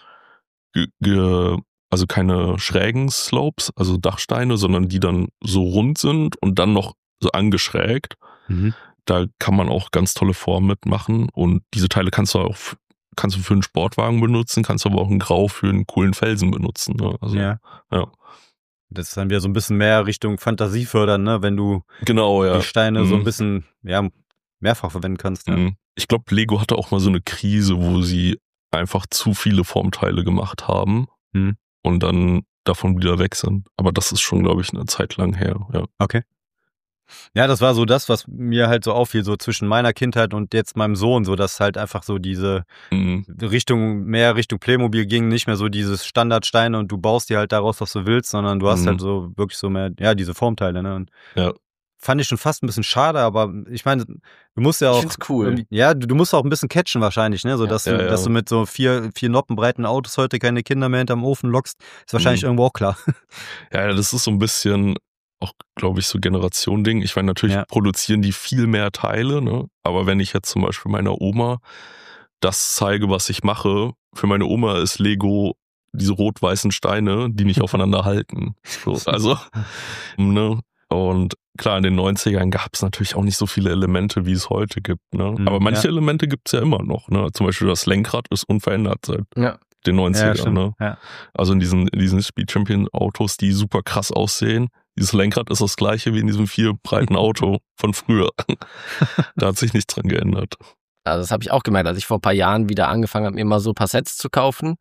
also keine schrägen Slopes, also Dachsteine, sondern die dann so rund sind und dann noch so angeschrägt. Da kann man auch ganz tolle Formen mitmachen und diese Teile kannst du für einen Sportwagen benutzen, kannst aber auch in Grau für einen coolen Felsen benutzen. Ne? Also, ja. Das ist dann wieder so ein bisschen mehr Richtung Fantasie fördern, ne? Wenn du die Steine so ein bisschen mehrfach verwenden kannst. Ja. Ich glaube, Lego hatte auch mal so eine Krise, wo sie einfach zu viele Formteile gemacht haben und dann davon wieder weg sind. Aber das ist schon, glaube ich, eine Zeit lang her. Ja. Okay. Ja, das war so das, was mir halt so auffiel, so zwischen meiner Kindheit und jetzt meinem Sohn, so dass halt einfach so diese Richtung Playmobil ging, nicht mehr so dieses Standardsteine und du baust dir halt daraus, was du willst, sondern du hast halt so wirklich so mehr, diese Formteile, ne? Und fand ich schon fast ein bisschen schade, aber ich meine, du musst ja auch. Ich find's cool. Ja, du musst auch ein bisschen catchen wahrscheinlich, ne? So, dass du mit so vier noppenbreiten Autos heute keine Kinder mehr hinterm Ofen lockst, ist wahrscheinlich irgendwo auch klar. Ja, das ist so ein bisschen auch, glaube ich, so Generation-Ding. Ich meine, natürlich produzieren die viel mehr Teile, ne? Aber wenn ich jetzt zum Beispiel meiner Oma das zeige, was ich mache, für meine Oma ist Lego diese rot-weißen Steine, die nicht aufeinander halten. So, also, ne? Und klar, in den 90ern gab es natürlich auch nicht so viele Elemente, wie es heute gibt. Ne? Aber manche Elemente gibt es ja immer noch. Ne? Zum Beispiel das Lenkrad ist unverändert seit den 90ern. Ne? Ja. Also in diesen Speed Champion Autos, die super krass aussehen. Dieses Lenkrad ist das gleiche wie in diesem 4 breiten Auto von früher. Da hat sich nichts dran geändert. Also das habe ich auch gemerkt, als ich vor ein paar Jahren wieder angefangen habe, mir mal so ein paar Sets zu kaufen.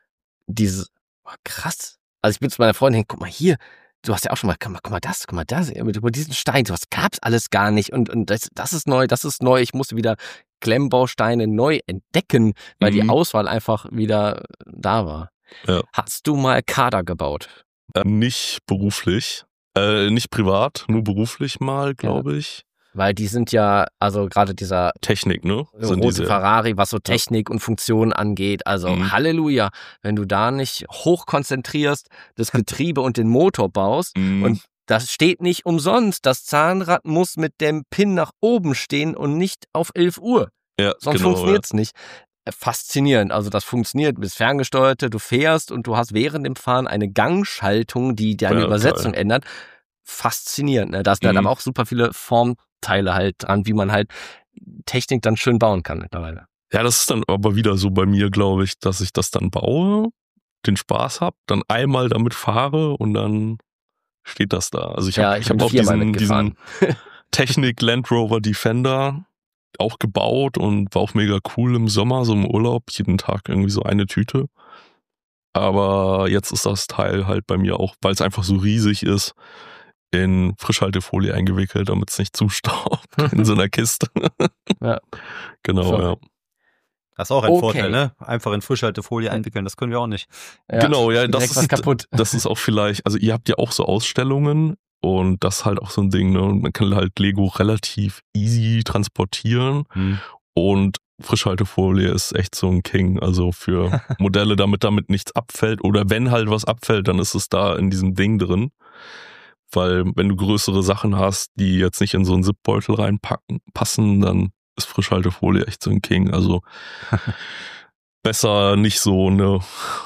Krass. Also ich bin zu meiner Freundin, guck mal hier, du hast ja auch schon mal, guck mal das, über diesen Stein, sowas gab's alles gar nicht und das ist neu, ich musste wieder Klemmbausteine neu entdecken, weil die Auswahl einfach wieder da war. Ja. Hast du mal Kader gebaut? Nicht beruflich, nicht privat, nur beruflich mal, glaube ich. Weil die sind ja, also gerade dieser Technik, ne? Rote Ferrari, was so Technik und Funktion angeht, also Halleluja, wenn du da nicht hoch konzentrierst, das Getriebe und den Motor baust und das steht nicht umsonst, das Zahnrad muss mit dem Pin nach oben stehen und nicht auf 11 Uhr, sonst funktioniert's nicht. Faszinierend, also das funktioniert, du bist ferngesteuerte, du fährst und du hast während dem Fahren eine Gangschaltung, die deine Übersetzung ändert. Faszinierend, ne? Da sind dann aber auch super viele Formteile halt dran, wie man halt Technik dann schön bauen kann mittlerweile. Ja, das ist dann aber wieder so bei mir, glaube ich, dass ich das dann baue, den Spaß habe, dann einmal damit fahre und dann steht das da. Also ich hab auch diesen Technik Land Rover Defender auch gebaut und war auch mega cool im Sommer, so im Urlaub, jeden Tag irgendwie so eine Tüte. Aber jetzt ist das Teil halt bei mir auch, weil es einfach so riesig ist, in Frischhaltefolie eingewickelt, damit es nicht zustaubt in so einer Kiste. Ja. Genau, ja. Das ist auch ein Vorteil, ne? Einfach in Frischhaltefolie einwickeln, das können wir auch nicht. Ja, genau, ja, das ist kaputt. Das ist auch vielleicht, also ihr habt ja auch so Ausstellungen und das ist halt auch so ein Ding, ne? Und man kann halt Lego relativ easy transportieren und Frischhaltefolie ist echt so ein King, also für Modelle, damit nichts abfällt oder wenn halt was abfällt, dann ist es da in diesem Ding drin. weil wenn du größere Sachen hast, die jetzt nicht in so einen Zipbeutel passen, dann ist Frischhaltefolie echt so ein King. Also besser nicht so eine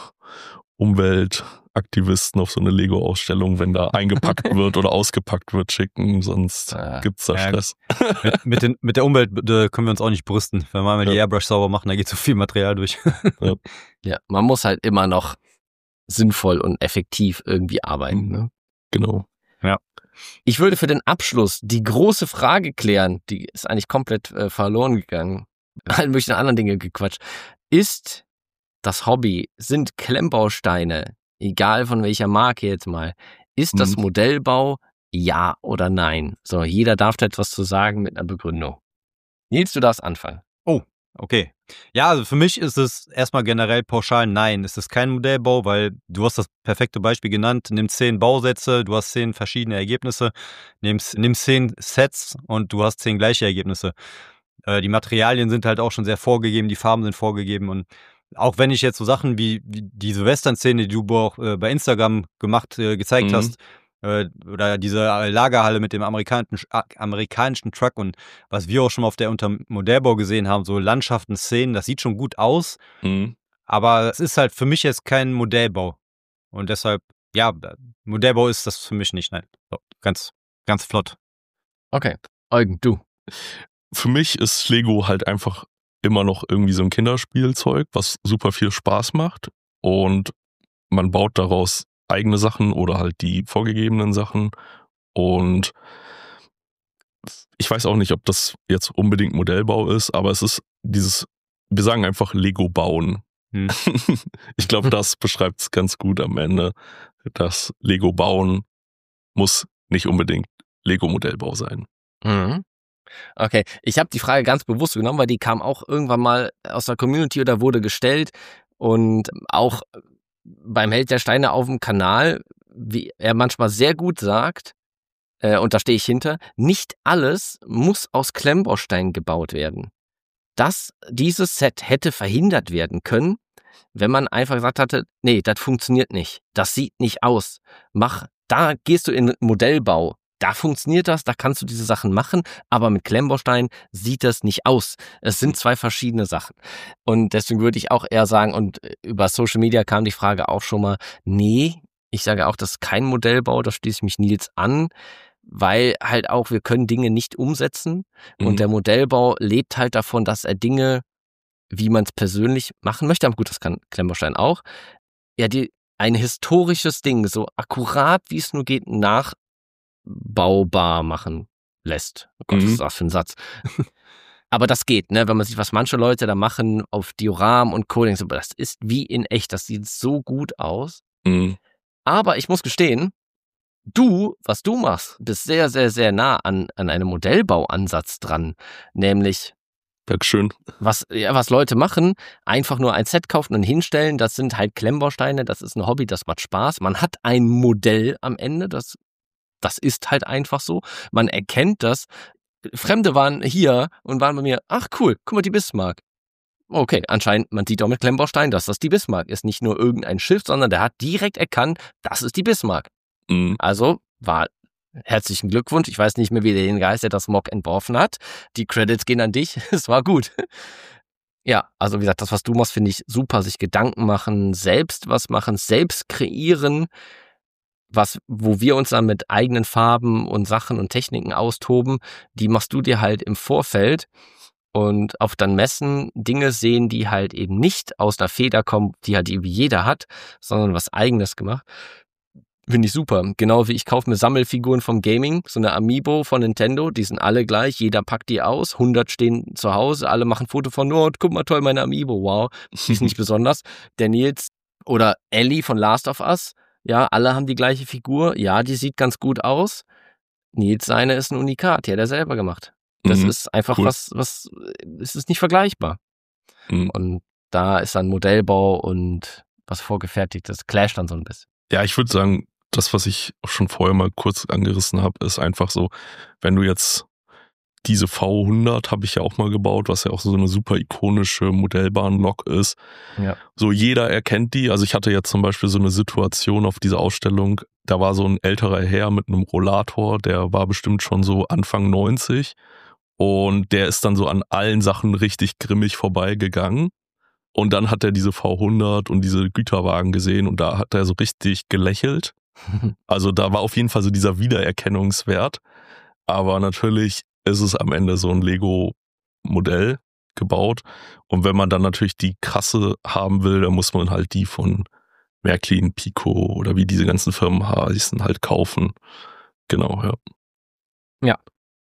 Umweltaktivisten auf so eine Lego-Ausstellung, wenn da eingepackt wird oder ausgepackt wird, schicken, sonst gibt's da Stress. Mit der Umwelt können wir uns auch nicht brüsten. Wenn wir mal die Airbrush sauber machen, da geht so viel Material durch. Ja, man muss halt immer noch sinnvoll und effektiv irgendwie arbeiten. Ne? Genau. Ja. Ich würde für den Abschluss die große Frage klären, die ist eigentlich komplett verloren gegangen. Halt durch andere Dinge gequatscht. Ist das Hobby, sind Klemmbausteine, egal von welcher Marke jetzt mal, ist das Modellbau ja oder nein? So, jeder darf da etwas zu sagen mit einer Begründung. Nils, du darfst anfangen. Oh, okay. Ja, also für mich ist es erstmal generell pauschal nein. Es ist kein Modellbau, weil du hast das perfekte Beispiel genannt. Nimm 10 Bausätze, du hast 10 verschiedene Ergebnisse. Nimm 10 Sets und du hast 10 gleiche Ergebnisse. Die Materialien sind halt auch schon sehr vorgegeben, die Farben sind vorgegeben und auch wenn ich jetzt so Sachen wie diese Western-Szene, die du auch bei Instagram gezeigt hast, oder diese Lagerhalle mit dem amerikanischen Truck und was wir auch schon mal auf der unter Modellbau gesehen haben, so Landschaften, Szenen, das sieht schon gut aus, aber es ist halt für mich jetzt kein Modellbau und deshalb, ja, Modellbau ist das für mich nicht, nein. So, ganz, ganz flott. Okay, Eugen, du. Für mich ist Lego halt einfach immer noch irgendwie so ein Kinderspielzeug, was super viel Spaß macht und man baut daraus eigene Sachen oder halt die vorgegebenen Sachen und ich weiß auch nicht, ob das jetzt unbedingt Modellbau ist, aber es ist wir sagen einfach Lego bauen. Ich glaube, das beschreibt es ganz gut am Ende, dass Lego bauen muss nicht unbedingt Lego-Modellbau sein. Okay, ich habe die Frage ganz bewusst genommen, weil die kam auch irgendwann mal aus der Community oder wurde gestellt und auch beim Held der Steine auf dem Kanal, wie er manchmal sehr gut sagt, und da stehe ich hinter, nicht alles muss aus Klemmbausteinen gebaut werden. Dieses Set hätte verhindert werden können, wenn man einfach gesagt hatte, nee, das funktioniert nicht, das sieht nicht aus, da gehst du in Modellbau. Da funktioniert das, da kannst du diese Sachen machen, aber mit Klemmbausteinen sieht das nicht aus. Es sind zwei verschiedene Sachen. Und deswegen würde ich auch eher sagen, und über Social Media kam die Frage auch schon mal, nee, ich sage auch, das ist kein Modellbau, da schließe ich mich Nils an, weil halt auch, wir können Dinge nicht umsetzen und der Modellbau lebt halt davon, dass er Dinge, wie man es persönlich machen möchte, aber gut, das kann Klemmbaustein auch, ja, ein historisches Ding, so akkurat wie es nur geht, nachbaubar machen lässt. Oh Gott, was ist das für ein Satz? Aber das geht, ne? Wenn man sieht, was manche Leute da machen auf Dioramen und Co. So, das ist wie in echt, das sieht so gut aus. Aber ich muss gestehen, was du machst, bist sehr, sehr, sehr nah an einem Modellbauansatz dran. Nämlich, Dankeschön. Was Leute machen, einfach nur ein Set kaufen und hinstellen, das sind halt Klemmbausteine, das ist ein Hobby, das macht Spaß. Man hat ein Modell am Ende, das ist halt einfach so. Man erkennt das. Fremde waren hier und waren bei mir, ach cool, guck mal, die Bismarck. Okay, anscheinend, man sieht auch mit Klemmbaustein, dass das die Bismarck ist. Nicht nur irgendein Schiff, sondern der hat direkt erkannt, das ist die Bismarck. Also herzlichen Glückwunsch. Ich weiß nicht mehr, wie den Geist, der das Mock entworfen hat. Die Credits gehen an dich. Es war gut. Ja, also wie gesagt, das, was du machst, finde ich super. Sich Gedanken machen, selbst was machen, selbst kreieren, wo wir uns dann mit eigenen Farben und Sachen und Techniken austoben, die machst du dir halt im Vorfeld und auf dann Messen Dinge sehen, die halt eben nicht aus einer Feder kommen, die halt irgendwie jeder hat, sondern was Eigenes gemacht. Finde ich super. Genau wie ich kaufe mir Sammelfiguren vom Gaming, so eine Amiibo von Nintendo, die sind alle gleich, jeder packt die aus, 100 stehen zu Hause, alle machen Foto von, oh, guck mal toll, meine Amiibo, wow, die ist nicht besonders. Der Nils oder Ellie von Last of Us, ja, alle haben die gleiche Figur, ja, die sieht ganz gut aus. Nils seine ist ein Unikat, die hat er selber gemacht. Das ist einfach cool. Es ist nicht vergleichbar. Und da ist dann Modellbau und was Vorgefertigtes, clasht dann so ein bisschen. Ja, ich würde sagen, das, was ich auch schon vorher mal kurz angerissen habe, ist einfach so, wenn du jetzt diese V100 habe ich ja auch mal gebaut, was ja auch so eine super ikonische Modellbahnlok ist. Ja. So jeder erkennt die. Also ich hatte jetzt zum Beispiel so eine Situation auf dieser Ausstellung, da war so ein älterer Herr mit einem Rollator, der war bestimmt schon so Anfang 90 und der ist dann so an allen Sachen richtig grimmig vorbeigegangen. Und dann hat er diese V100 und diese Güterwagen gesehen und da hat er so richtig gelächelt. Also da war auf jeden Fall so dieser Wiedererkennungswert. Aber natürlich ist es am Ende so ein Lego-Modell gebaut. Und wenn man dann natürlich die Krasse haben will, dann muss man halt die von Märklin, Pico oder wie diese ganzen Firmen heißen, halt kaufen. Genau, ja. Ja.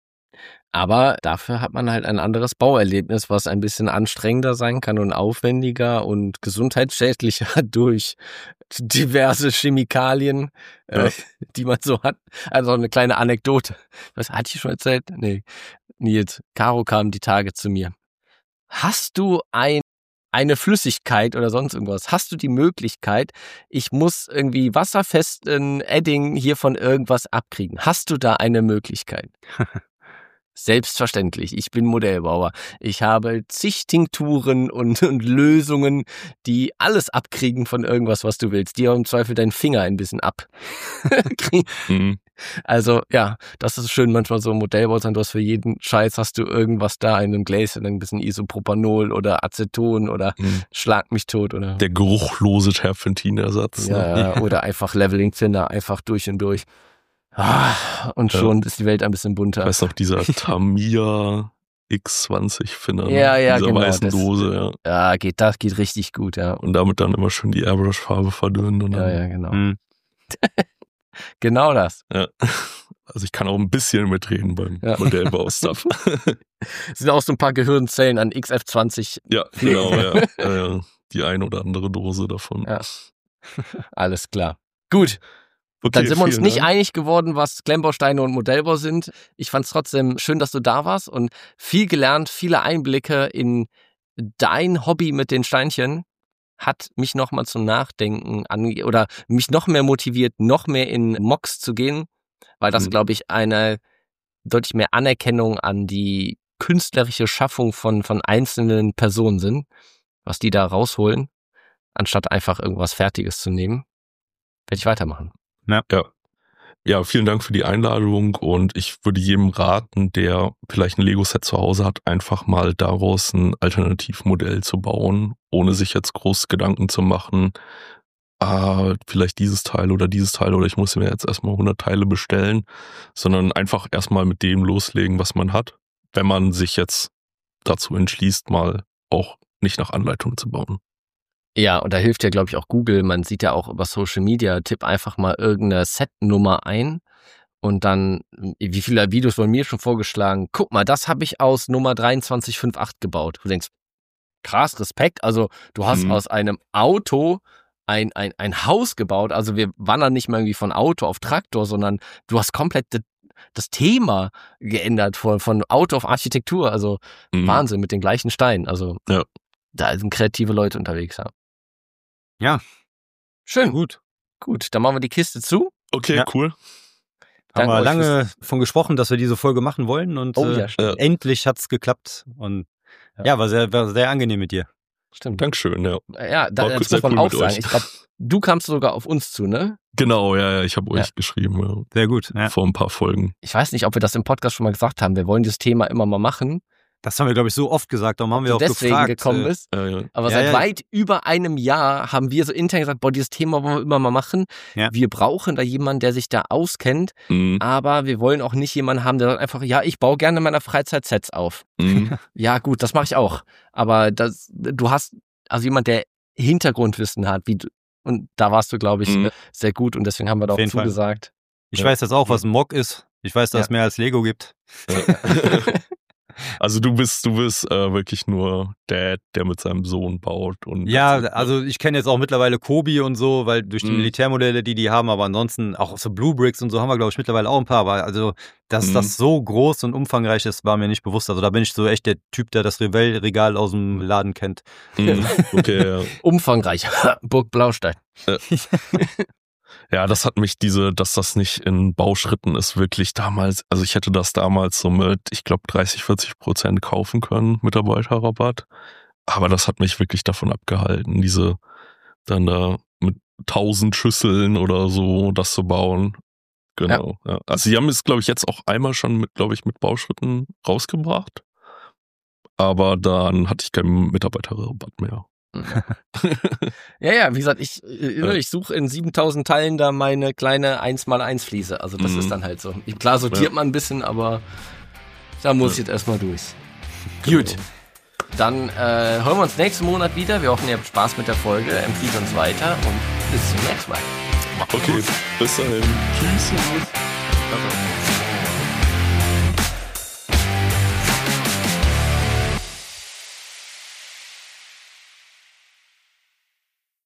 Aber dafür hat man halt ein anderes Bauerlebnis, was ein bisschen anstrengender sein kann und aufwendiger und gesundheitsschädlicher durch diverse Chemikalien, die man so hat. Also eine kleine Anekdote. Was hatte ich schon erzählt? Nee. Nils, Caro kam die Tage zu mir. Hast du eine Flüssigkeit oder sonst irgendwas? Hast du die Möglichkeit, ich muss irgendwie wasserfesten Edding hier von irgendwas abkriegen? Hast du da eine Möglichkeit? Selbstverständlich, ich bin Modellbauer. Ich habe zig Tinkturen und Lösungen, die alles abkriegen von irgendwas, was du willst. Die auch im Zweifel deinen Finger ein bisschen abkriegen. Also ja, das ist schön, manchmal so Modellbau sein. Du hast für jeden Scheiß hast du irgendwas da in einem Gläschen, ein bisschen Isopropanol oder Aceton oder Schlag mich tot oder der geruchlose Terpentinersatz. Ja, oder einfach Leveling Thinner, einfach durch und durch. Und schon ist die Welt ein bisschen bunter. Ich weiß noch, dieser Tamiya X20 Finner, ja, dieser genau, weißen Dose, ja. Ja, das geht richtig gut, ja. Und damit dann immer schön die Airbrush-Farbe verdünnen. Und dann, ja, genau. Genau das. Ja. Also ich kann auch ein bisschen mitreden beim Modellbau-Stuff. Es sind auch so ein paar Gehirnzellen an XF20. Ja, genau, ja. Die ein oder andere Dose davon. Ja. Alles klar. Gut. Okay, Dann sind wir uns nicht Dank. einig geworden, was Klemmbausteine und Modellbau sind. Ich fand es trotzdem schön, dass du da warst und viel gelernt, viele Einblicke in dein Hobby mit den Steinchen. Hat mich nochmal zum Nachdenken oder mich noch mehr motiviert, noch mehr in Mocks zu gehen, weil das, glaube ich, eine deutlich mehr Anerkennung an die künstlerische Schaffung von einzelnen Personen sind, was die da rausholen, anstatt einfach irgendwas Fertiges zu nehmen. Werde ich weitermachen. Ja, vielen Dank für die Einladung und ich würde jedem raten, der vielleicht ein Lego-Set zu Hause hat, einfach mal daraus ein Alternativmodell zu bauen, ohne sich jetzt groß Gedanken zu machen, vielleicht dieses Teil oder ich muss mir jetzt erstmal 100 Teile bestellen, sondern einfach erstmal mit dem loslegen, was man hat, wenn man sich jetzt dazu entschließt, mal auch nicht nach Anleitung zu bauen. Ja, und da hilft ja, glaube ich, auch Google. Man sieht ja auch über Social Media, tipp einfach mal irgendeine Setnummer ein und dann, wie viele Videos wurden mir schon vorgeschlagen, guck mal, das habe ich aus Nummer 2358 gebaut. Du denkst, krass, Respekt, also du hast aus einem Auto ein Haus gebaut, also wir wandern nicht mehr irgendwie von Auto auf Traktor, sondern du hast komplett das Thema geändert von Auto auf Architektur, also Wahnsinn mit den gleichen Steinen, also da sind kreative Leute unterwegs, ja. Ja. Schön. Gut, dann machen wir die Kiste zu. Okay, Ja. Cool. Haben Danke wir euch lange von gesprochen, dass wir diese Folge machen wollen und stimmt. endlich hat's geklappt und war sehr angenehm mit dir. Stimmt. Dankeschön, ja. Ja, das sehr muss man cool auch mit sagen. euch. Ich glaube, du kamst sogar auf uns zu, ne? Genau, ja, ich habe euch geschrieben, Sehr gut. Ja. vor ein paar Folgen. Ich weiß nicht, ob wir das im Podcast schon mal gesagt haben. Wir wollen dieses Thema immer mal machen. Das haben wir, glaube ich, so oft gesagt, darum haben wir auch deswegen gefragt. gekommen ist. Aber seit weit über einem Jahr haben wir so intern gesagt, dieses Thema wollen wir immer mal machen. Ja. Wir brauchen da jemanden, der sich da auskennt, aber wir wollen auch nicht jemanden haben, der sagt einfach, ich baue gerne in meiner Freizeit Sets auf. Ja gut, das mache ich auch. Aber du hast also jemand, der Hintergrundwissen hat, und da warst du, glaube ich, sehr gut und deswegen haben wir da auch zugesagt. Ich weiß jetzt auch, was ein Mock ist. Ich weiß, dass es mehr als Lego gibt. Also du bist wirklich nur Dad, der mit seinem Sohn baut. Und also ich kenne jetzt auch mittlerweile Kobi und so, weil durch die Militärmodelle, die haben, aber ansonsten auch so Blue Bricks und so haben wir, glaube ich, mittlerweile auch ein paar. Aber also, dass das so groß und umfangreich ist, war mir nicht bewusst. Also da bin ich so echt der Typ, der das Revell-Regal aus dem Laden kennt. Okay, ja. Umfangreich. Burg Blaustein. Ja, das hat mich dass das nicht in Bauschritten ist, wirklich damals, also ich hätte das damals so mit, ich glaube 30-40% kaufen können, Mitarbeiterrabatt. Aber das hat mich wirklich davon abgehalten, dann da mit 1000 Schüsseln oder so das zu bauen. Genau. Ja. Also sie haben es, glaube ich, jetzt auch einmal schon mit Bauschritten rausgebracht. Aber dann hatte ich keinen Mitarbeiterrabatt mehr. Ja, wie gesagt, ich suche in 7000 Teilen da meine kleine 1x1 Fliese. Also das ist dann halt so. Klar sortiert man ein bisschen, aber da muss ich jetzt erstmal durch. Genau. Gut. Dann hören wir uns nächsten Monat wieder. Wir hoffen, ihr habt Spaß mit der Folge. Empfiehlt uns weiter und bis zum nächsten Mal. Okay, bis dahin. Tschüss.